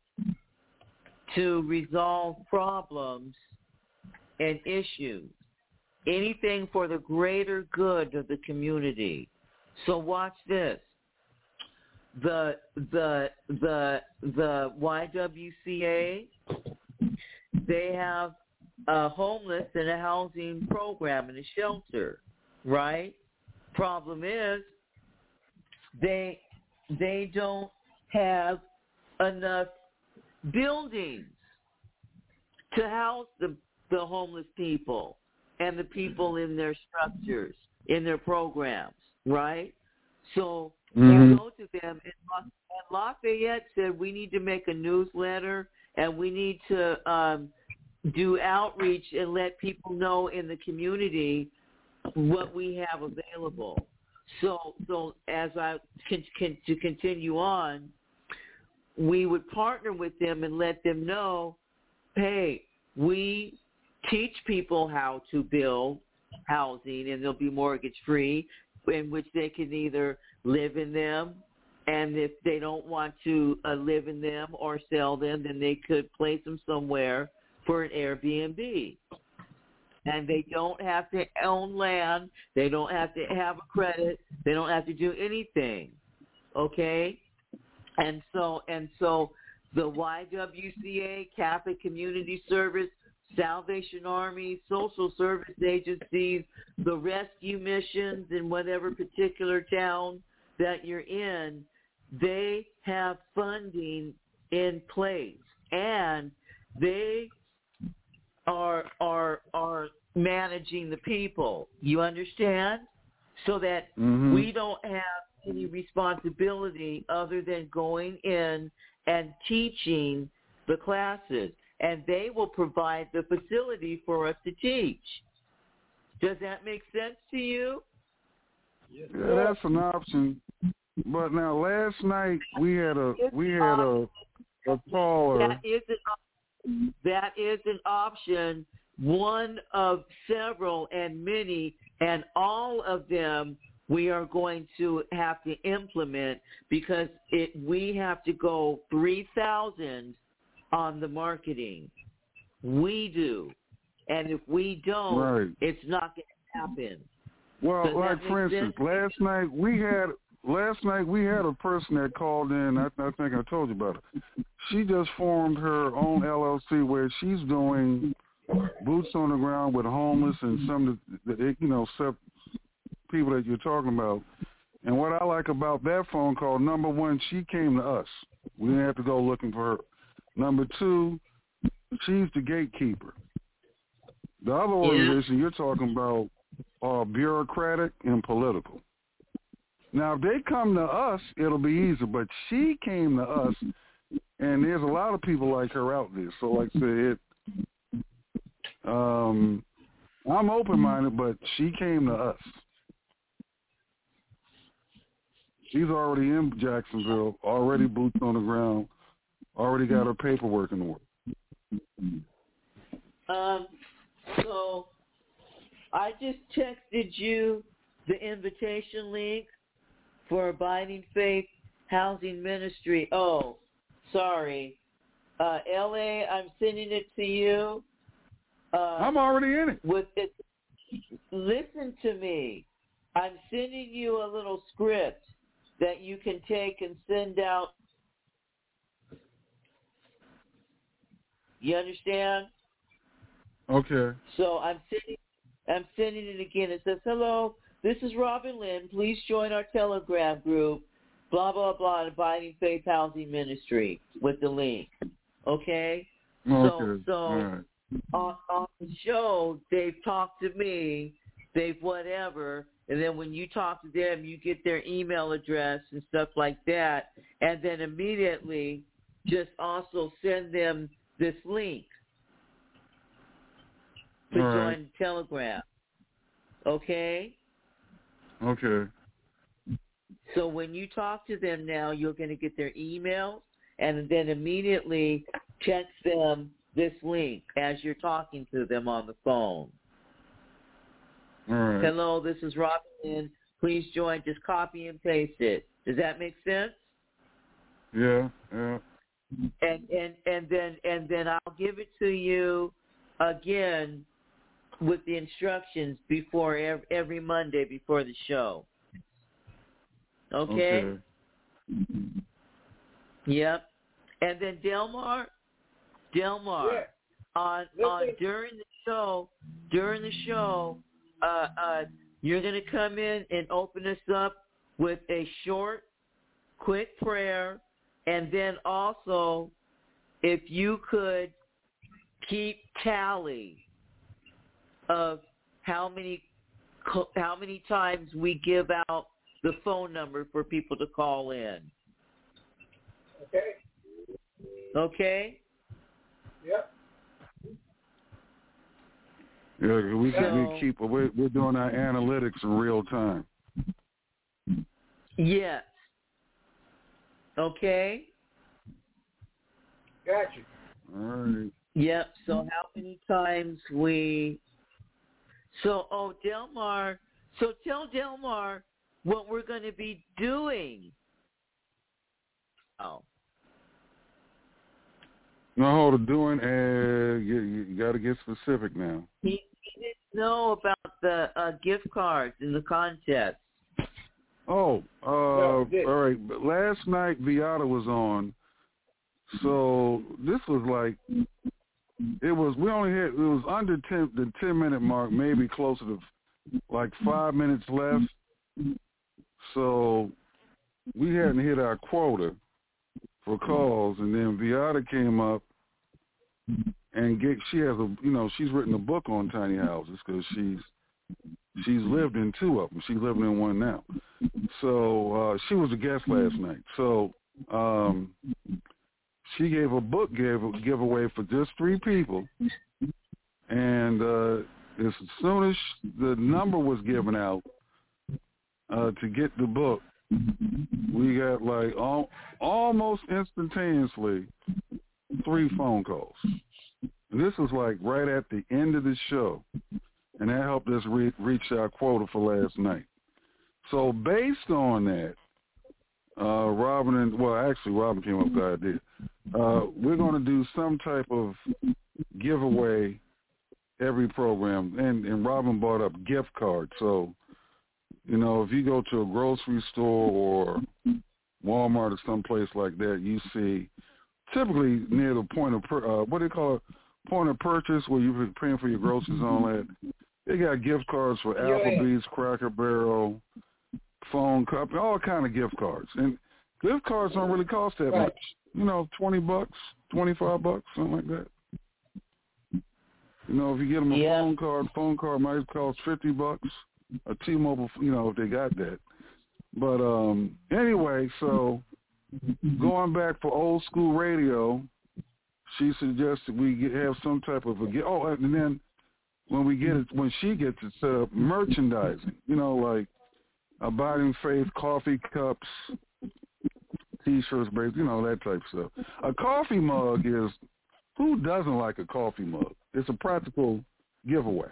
to resolve problems and issues. Anything for the greater good of the community. So watch this. The the the the Y W C A, they have a homeless and a housing program and a shelter, right? Problem is they they don't have enough buildings to house the the homeless people and the people in their structures, in their programs, right? So mm-hmm. we go to them, and Lafayette said we need to make a newsletter and we need to um, do outreach and let people know in the community what we have available. So, so as I can, can to continue on, we would partner with them and let them know, hey, we teach people how to build housing, and they'll be mortgage free, in which they can either live in them, and if they don't want to uh, live in them or sell them, then they could place them somewhere for an Airbnb. And they don't have to own land. They don't have to have a credit. They don't have to do anything. Okay? And so and so the Y W C A, Catholic Community Service, Salvation Army, social service agencies, the rescue missions in whatever particular town that you're in, they have funding in place, and they are are are managing the people. You understand? So that mm-hmm. we don't have any responsibility other than going in and teaching the classes. And they will provide the facility for us to teach. Does that make sense to you? Yeah, that's an option. But now, last night we had a we had a a caller. That is an that is an option, one of several and many, and all of them we are going to have to implement because it we have to go three thousand. On the marketing. We do. And if we don't, right. It's not going to happen. Well, Does like for instance, sense? last night we had last night we had a person that called in, I, I think I told you about it. She just formed her own L L C where she's doing boots on the ground with homeless and some of the, the you know, people that you're talking about. And what I like about that phone call, number one, she came to us. We didn't have to go looking for her. Number two, she's the gatekeeper. The other organization yeah. you're talking about are bureaucratic and political. Now, if they come to us, it'll be easy, but she came to us, and there's a lot of people like her out there. So, like I said, it, um, I'm open-minded, but she came to us. She's already in Jacksonville, already boots on the ground, already got her paperwork in order. Um, so I just texted you the invitation link for Abiding Faith Housing Ministry. Oh, sorry. Uh, L A, I'm sending it to you. Uh, I'm already in it. With it. Listen to me. I'm sending you a little script that you can take and send out. You understand? Okay. So I'm sending, I'm sending it again. It says, hello, this is Robin Lynn. Please join our Telegram group, blah, blah, blah, Abiding Faith Housing Ministry with the link. Okay? Okay. So, so right. on, on the show, they've talked to me, they've whatever, and then when you talk to them, you get their email address and stuff like that, and then immediately just also send them this link. to All join right. the Telegram. Okay? Okay. So when you talk to them now, you're going to get their emails and then immediately text them this link as you're talking to them on the phone. All right. Hello, this is Robin. Please join. Just copy and paste it. Does that make sense? Yeah, yeah. And and and then and then I'll give it to you again with the instructions before every, every Monday before the show. Okay? Okay. Yep. And then Delmar, Delmar, Yeah. on on during the show, during the show, uh, uh, you're gonna come in and open us up with a short, quick prayer, and then also, if you could keep tally of how many how many times we give out the phone number for people to call in. Okay. Okay? Yep. Yeah, we, So- we keep we're, we're doing our analytics in real time. Yes. Okay? Gotcha. All right. Yep. So how many times we... So, oh, Delmar, so tell Delmar what we're going to be doing. Oh. No, hold it, doing, uh, you, you got to get specific now. He, he didn't know about the uh, gift cards in the contest. Oh, uh, all right. But last night, Viata was on, so this was like, it was, we only had, it was under ten, the ten-minute mark, maybe closer to like five minutes left. So we hadn't hit our quota for calls, and then Viata came up and get, she has a, you know, she's written a book on tiny houses because she's, she's lived in two of them. She's living in one now. So uh, she was a guest last night. So um, she gave a book give, giveaway for just three people. And uh, as soon as the number was given out uh, to get the book, we got like al- almost instantaneously three phone calls. And this was like right at the end of the show. And that helped us re- reach our quota for last night. So based on that, uh, Robin and, well, actually Robin came up with the idea. Uh, we're going to do some type of giveaway every program. And, and Robin brought up gift cards. So, you know, if you go to a grocery store or Walmart or someplace like that, you see typically near the point of, per, uh, what do you call it, point of purchase where you're paying for your groceries and all that. They got gift cards for Applebee's, Cracker Barrel, phone company, all kind of gift cards. And gift cards don't really cost that Right. much. You know, twenty bucks, twenty-five bucks, something like that. You know, if you get them a Yeah. phone card, phone card might cost fifty bucks. A T-Mobile, you know, if they got that. But um, anyway, so going back for old school radio, she suggested we get, have some type of a, oh, and then when we get it, when she gets it set up, merchandising, you know, like Abiding Faith coffee cups, T-shirts, you know, that type of stuff. A coffee mug is, who doesn't like a coffee mug? It's a practical giveaway.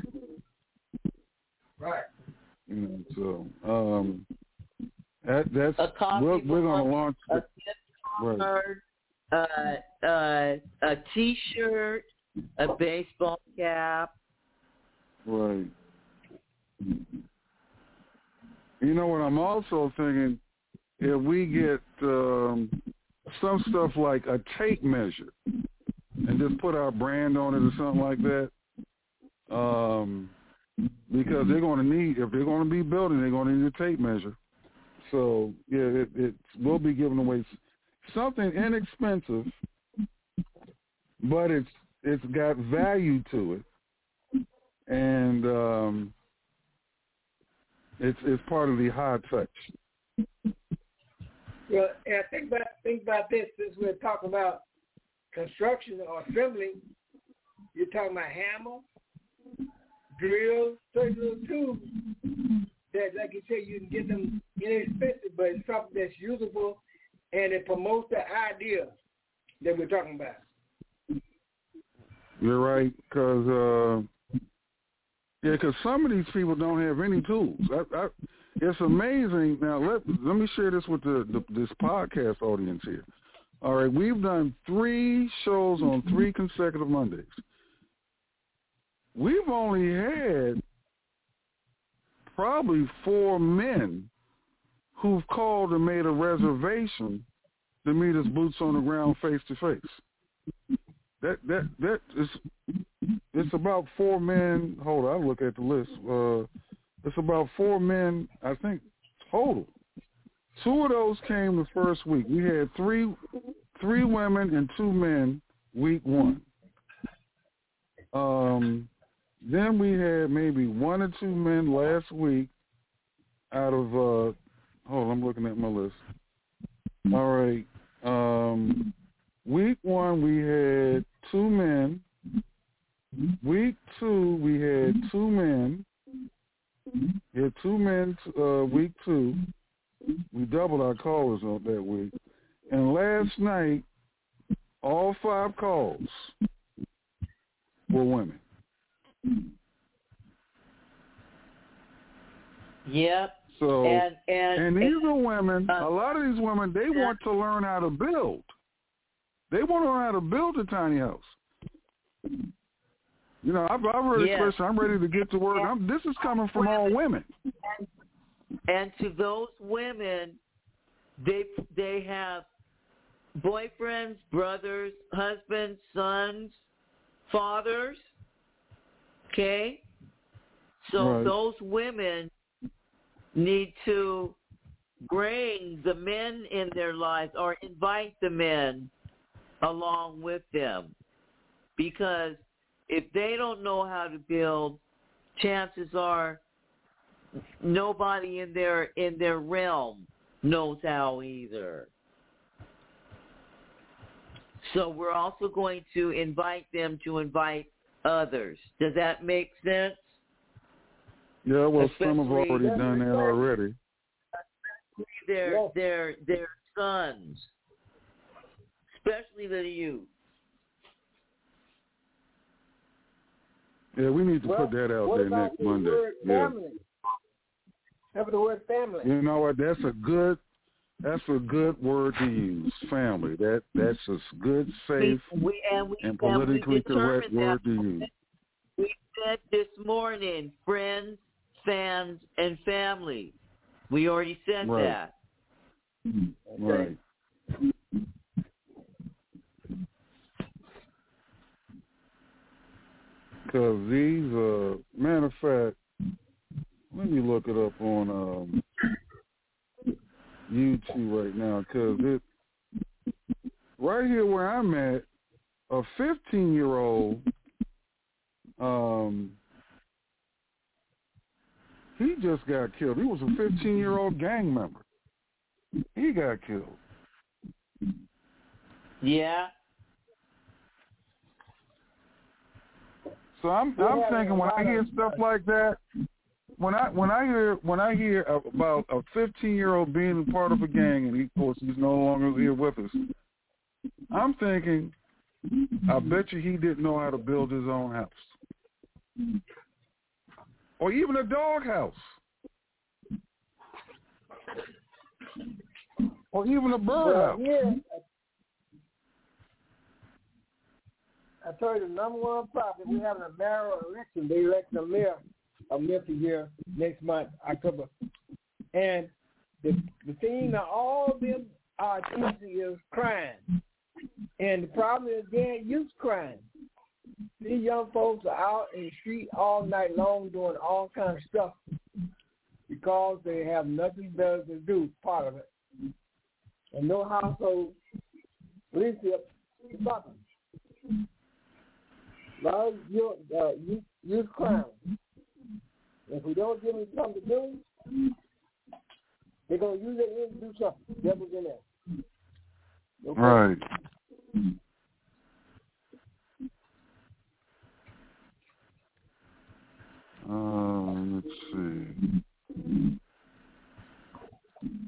Right. You know, so um, that, that's A coffee we're, we're going to mug, launch. a The, gift card, uh, uh, a T-shirt, a baseball cap. Right. You know what I'm also thinking? If we get um, some stuff like a tape measure and just put our brand on it or something like that, um, because they're going to need, if they're going to be building, they're going to need a tape measure. So, yeah, it, it will be giving away something inexpensive, but it's it's got value to it. And um, it's it's part of the high touch. Well, and think about think about this. Since we're talking about construction or assembly, you're talking about hammer, drills, certain little tools that, like you say, you can get them inexpensive, but it's something that's usable and it promotes the idea that we're talking about. You're right, because uh, yeah, because some of these people don't have any tools. I, I, it's amazing. Now let let me share this with the, the this podcast audience here. All right, we've done three shows on three consecutive Mondays. We've only had probably four men who've called and made a reservation to meet us boots on the ground, face to face. That that that is it's about four men. Hold on, I'll look at the list. Uh, it's about four men, I think, total. Two of those came the first week. We had three three women and two men week one. Um, then we had maybe one or two men last week out of, uh, hold on, I'm looking at my list. All right. Um, week one, we had two men. Week two, we had two men. We had two men uh, week two. We doubled our callers on that week. And last night, all five calls were women. Yep. So, and, and, and these are women, uh, a lot of these women, they yeah. want to learn how to build. They want to learn how to build a tiny house. You know, I've, I've already yes. Christian, I'm ready to get to work. I'm, this is coming from all women. And, and to those women, they they have boyfriends, brothers, husbands, sons, fathers. Okay? So Right. those women need to bring the men in their lives or invite the men along with them. Because if they don't know how to build, chances are nobody in their in their realm knows how either. So we're also going to invite them to invite others. Does that make sense? Yeah, well, Especially some have already done that already. Their Yes. their their sons, especially the youth. Yeah, we need to Well, put that out what there about next the Monday. word Yeah. family? How about the word family? You know what? That's a good. That's a good word to use. Family. That that's a good, safe, we, we, and, we, and and we politically correct determined word that to use. we said this morning, friends, fans, and family. We already said Right. that. Right. Because these, uh, matter of fact, let me look it up on um, YouTube right now. Because it, right here where I'm at, a fifteen-year-old, um, he just got killed. He was a fifteen-year-old gang member. He got killed. Yeah. So I'm I'm thinking when I hear stuff like that, when I when I hear when I hear about a fifteen-year-old being part of a gang, and he, of course he's no longer here with us, I'm thinking, I bet you he didn't know how to build his own house, or even a dog house, or even a bird Well, house. yeah. I told you the number one problem, we having a mayoral election. They elect a mayor of Memphis here next month, October. And the the thing that all of them are accusing is crime. And the problem is gang youth crime. These young folks are out in the street all night long doing all kinds of stuff because they have nothing better to do, part of it. And no household leadership is nothing. Now, you uh, you use crime. If we don't give them something to do, they're gonna use it and do something. Devil's in there. Okay? Right.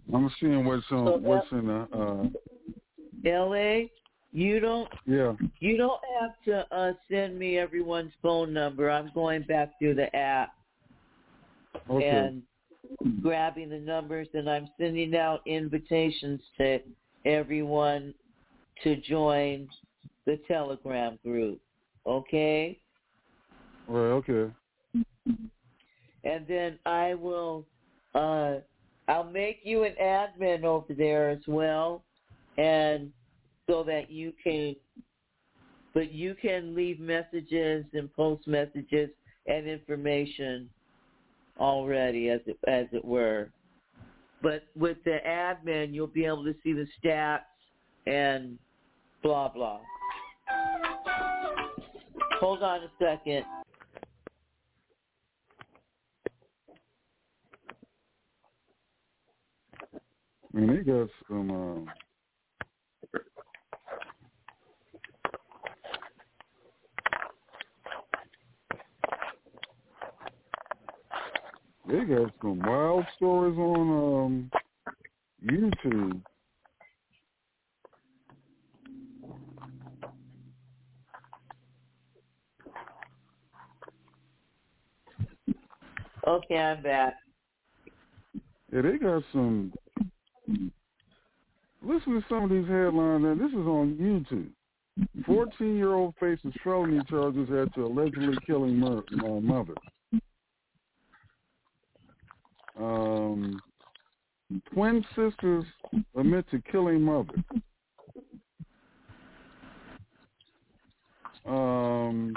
I'm seeing what's on So what's in the uh, L A. You don't. Yeah. You don't have to uh, send me everyone's phone number. I'm going back through the app Okay. and grabbing the numbers, and I'm sending out invitations to everyone to join the Telegram group. Okay. Well, okay. And then I will. Uh, I'll make you an admin over there as well, and so that you can, but you can leave messages and post messages and information already, as it, as it were. But with the admin, you'll be able to see the stats and blah, blah. Hold on a second. I mean, they got some. Um, They got some wild stories on um, YouTube. Okay, I'm back. Yeah, they got some. Listen to some of these headlines, and this is on YouTube. fourteen-year-old faces felony charges after allegedly killing mur- uh, mother. Um, twin sisters admit to killing mother. Um,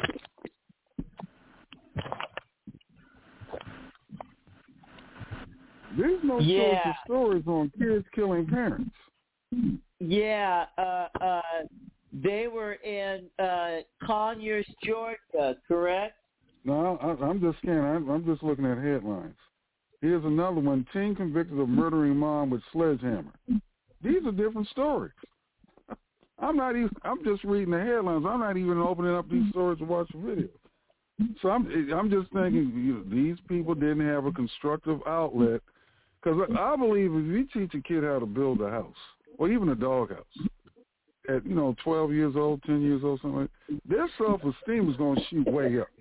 there's no Yeah. social stories on kids killing parents. Yeah, uh, uh, they were in uh, Conyers, Georgia, correct? No, I, I'm just scanning. I'm, I'm just looking at headlines. Here's another one. Teen convicted of murdering mom with sledgehammer. These are different stories. I'm not even. I'm just reading the headlines. I'm not even opening up these stories to watch the video. So I'm. I'm just thinking you know, these people didn't have a constructive outlet. Because I believe if you teach a kid how to build a house, or even a doghouse, at you know twelve years old, ten years old, something like that, their self-esteem is going to shoot way up.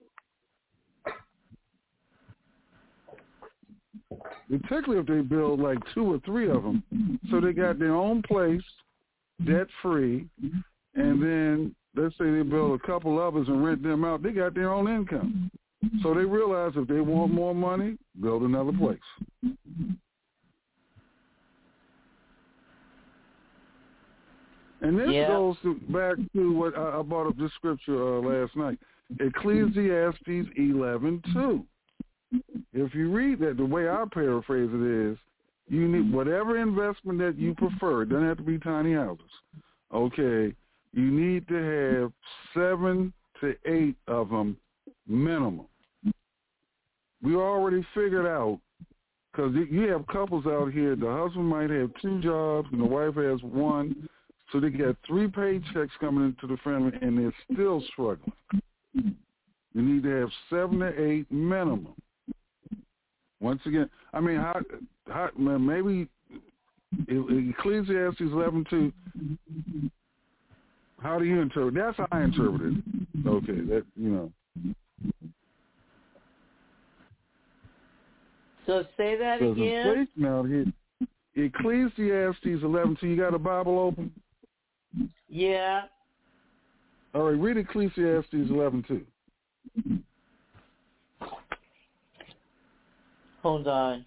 Particularly if they build like two or three of them, so they got their own place, debt-free, and then let's say they build a couple others and rent them out, they got their own income. So they realize if they want more money, build another place. And this Yeah. goes to, back to what I, I brought up this scripture uh, last night, Ecclesiastes eleven two. If you read that, the way I paraphrase it is, you need whatever investment that you prefer. It doesn't have to be tiny houses. Okay, you need to have seven to eight of them minimum. We already figured out, because you have couples out here, the husband might have two jobs and the wife has one, so they get three paychecks coming into the family and they're still struggling. You need to have seven to eight minimum. Once again, I mean, how, how maybe Ecclesiastes eleven two, how do you interpret? That's how I interpret it. Okay, that, you know. So say that There's again. inflation out here. Ecclesiastes eleven two, you got a Bible open? Yeah. All right, read Ecclesiastes eleven two. Hold on.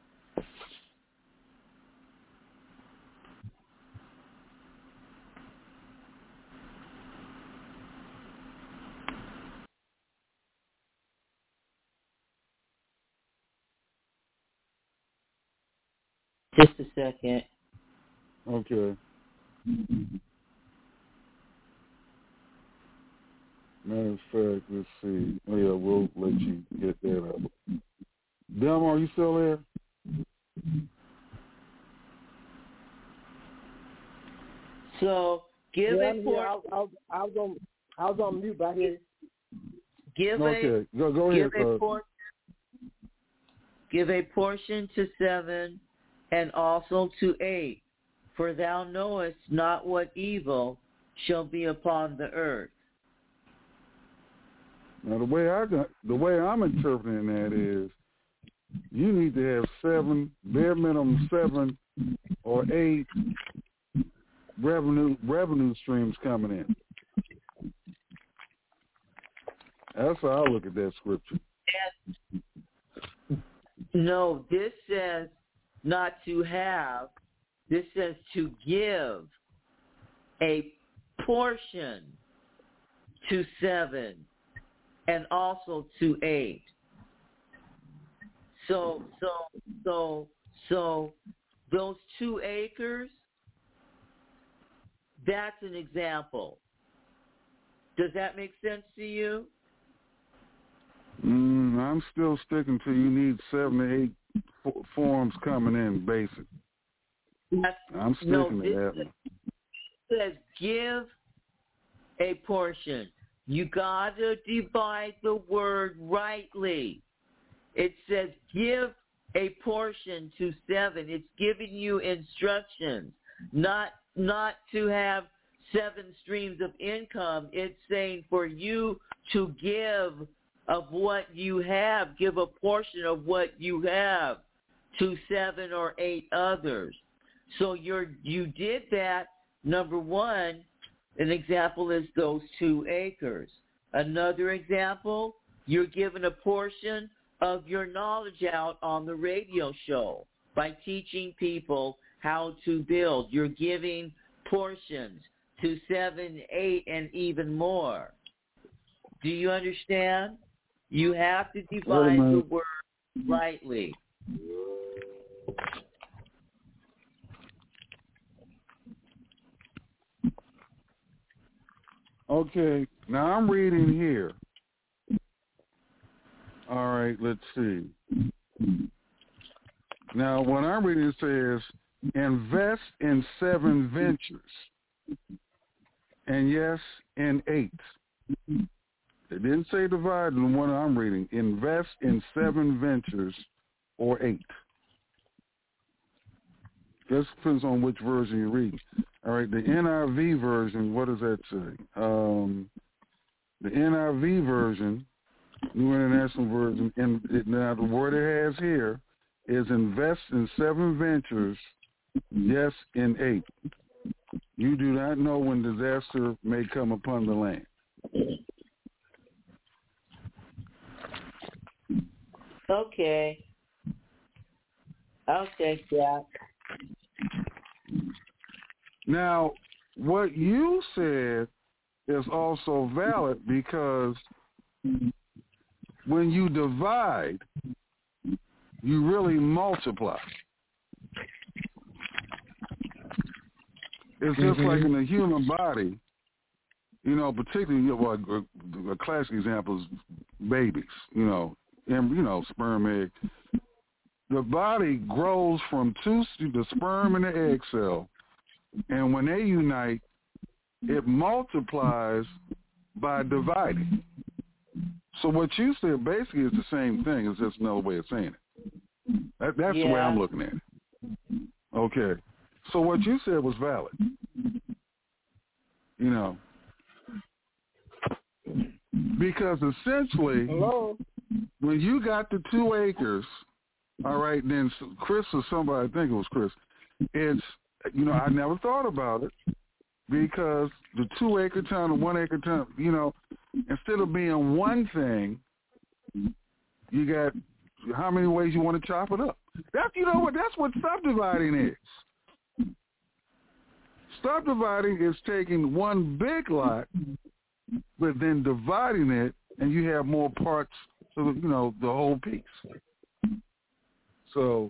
Just a second. Okay. Matter of fact, let's see. Oh, yeah, we'll let you get that up. Delma, are you still there? So give yeah, a por- I, I, I was on I was on mute back here. Give okay. a go, go give ahead. a Uh, por- give a portion to seven, and also to eight. For thou knowest not what evil shall be upon the earth. Now the way I got, the way I'm interpreting that is, you need to have seven, bare minimum seven or eight revenue revenue streams coming in. That's how I look at that scripture. No, this says not to have. This says to give a portion to seven and also to eight. So, so, so, so those two acres, that's an example. Does that make sense to you? Mm, I'm still sticking to you need seven to eight f- forms coming in, basic. That's, I'm sticking no, to this that one. Says give a portion. You got to divide the word rightly. It says give a portion to seven. It's giving you instructions, not not to have seven streams of income. It's saying for you to give of what you have, give a portion of what you have to seven or eight others. So you're you did that. Number one, an example is those two acres. Another example, you're given a portion of your knowledge out on the radio show by teaching people how to build. You're giving portions to seven, eight, and even more. Do you understand? You have to divide the word rightly. Okay, now I'm reading here. All right, let's see. Now, what I'm reading says, invest in seven ventures. And yes, in eight. It didn't say divide in the one I'm reading. Invest in seven ventures or eight. Just depends on which version you're reading. All right, the N I V version, what does that say? Um, the N I V version, New International Version, and it, now the word it has here is invest in seven ventures, yes, in eight. You do not know when disaster may come upon the land. Okay. Okay, Jack. Now, what you said is also valid because when you divide, you really multiply. It's just like in the human body, you know, particularly, well, a, a classic example is babies, you know, and, you know, sperm, egg. The body grows from two, the sperm and the egg cell, and when they unite, it multiplies by dividing. So what you said basically is the same thing. It's just another way of saying it. That, that's yeah. the way I'm looking at it. Okay. So what you said was valid. You know. Because essentially, Hello? when you got the two acres, all right, then Chris or somebody, I think it was Chris, it's, you know, I never thought about it because the two acre town, the one acre town, you know, instead of being one thing, you got how many ways you want to chop it up. That's, you know what, that's what subdividing is. Subdividing is taking one big lot, but then dividing it, and you have more parts of, you know, the whole piece. So,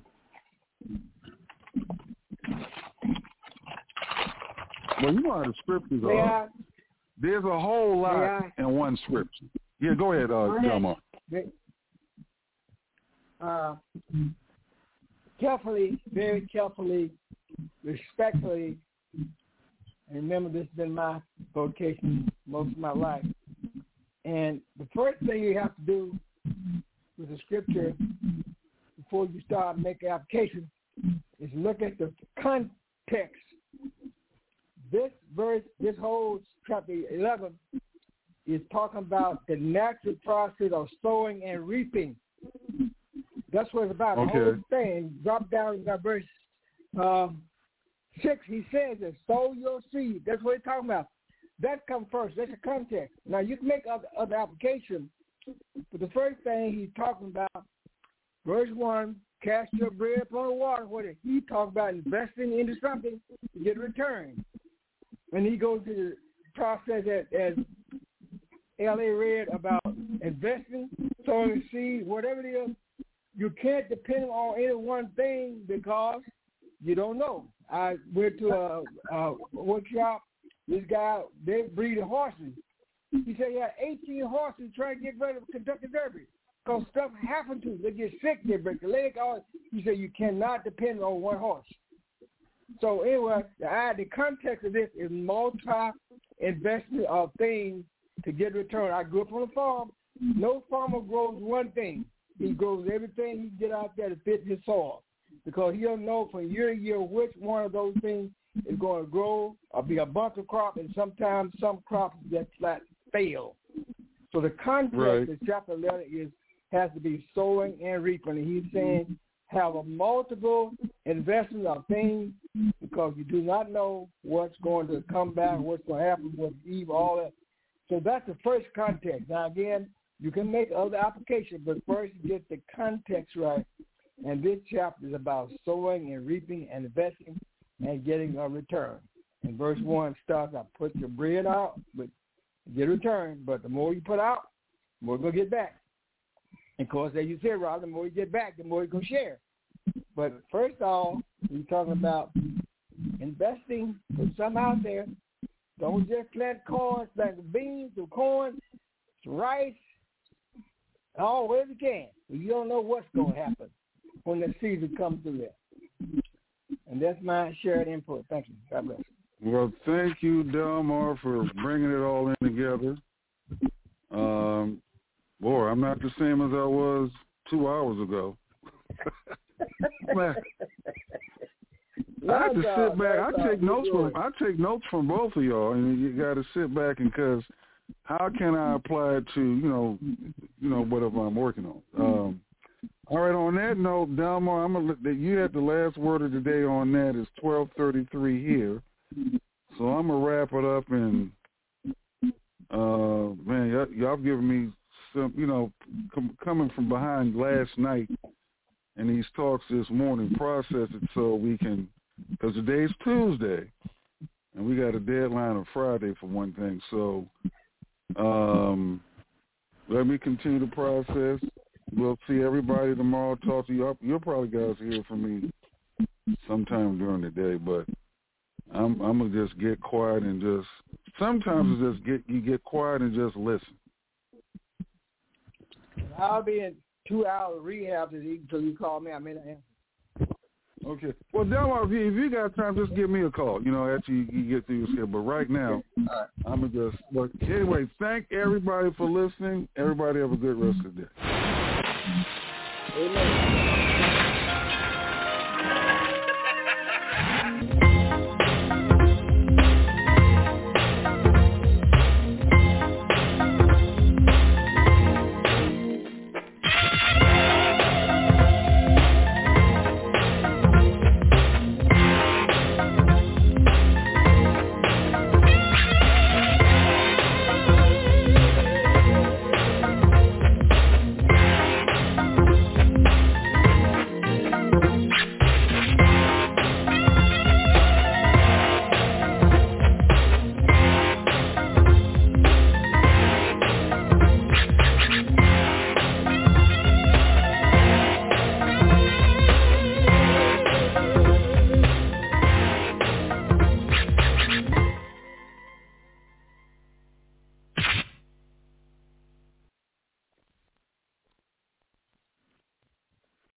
well, you know how the scriptures are. Yeah. There's a whole lot Yeah. in one scripture. Yeah, go ahead, uh, Delmar. Uh, carefully, very carefully, respectfully, and remember this has been my vocation most of my life. And the first thing you have to do with the scripture before you start making application is look at the context. This verse, this whole chapter eleven, is talking about the natural process of sowing and reaping. That's what it's about. Okay. The whole thing. Drop down to verse um, six. He says that sow your seed. That's what he's talking about. That comes first. That's the context. Now, you can make other, other applications, but the first thing he's talking about, verse one, cast your bread upon the water. What he talks about investing into something to get a return. And he goes to the process as, as L A read about investing, sowing seed, whatever it is. You can't depend on any one thing because you don't know. I went to a, a workshop. This guy, they breed horses. He said he had eighteen horses trying to get ready for Kentucky Derby because stuff happened to them. They get sick, they break the leg off. He said you cannot depend on one horse. So anyway, the, the context of this is multi-investment of things to get return. I grew up on a farm. No farmer grows one thing. He grows everything he can get out there to fit his soil because he'll know from year to year which one of those things is going to grow or be a bunch of crop, and sometimes some crops that flat fail. So the context right. of chapter eleven is has to be sowing and reaping. And he's saying have a multiple investment of things because you do not know what's going to come back, what's going to happen with Eve, all that. So that's the first context. Now, again, you can make other applications, but first get the context right. And this chapter is about sowing and reaping and investing and getting a return. And verse one starts out, put your bread out, but get a return. But the more you put out, the more you're going to get back. And of course, as you said, Rob, the more you get back, the more you're going to share. But first of all, we're talking about investing. Put something out there. Don't just plant corn, plant beans or corn, rice, all wherever you can. You don't know what's going to happen when the season comes through there. And that's my shared input. Thank you. God bless. Well, thank you, Delmar, for bringing it all in together. Um, boy, I'm not the same as I was two hours ago. Man, I have to sit back. I take notes from I take notes from both of y'all, and you got to sit back and because how can I apply it to you know you know whatever I'm working on. Um, all right. On that note, Delmar, I'm gonna that you had the last word of the day on that. It's twelve thirty-three here, so I'm gonna wrap it up. And uh, man, y'all, y'all given me some you know com- coming from behind last night. And these talks this morning, process it so we can, because today's Tuesday, and we got a deadline on Friday for one thing. So um, let me continue the process. We'll see everybody tomorrow. Talk to you. You'll probably guys hear from me sometime during the day, but I'm, I'm gonna just get quiet and just. Sometimes it's just get you get quiet and just listen. I'll be in two hours rehab until you call me. I may not answer. Okay. Well, Delmar, if you, if you got time, just give me a call, you know, after you, you get through your schedule. But right now, right. I'm going to just, but anyway, thank everybody for listening. Everybody have a good rest of the day. Amen.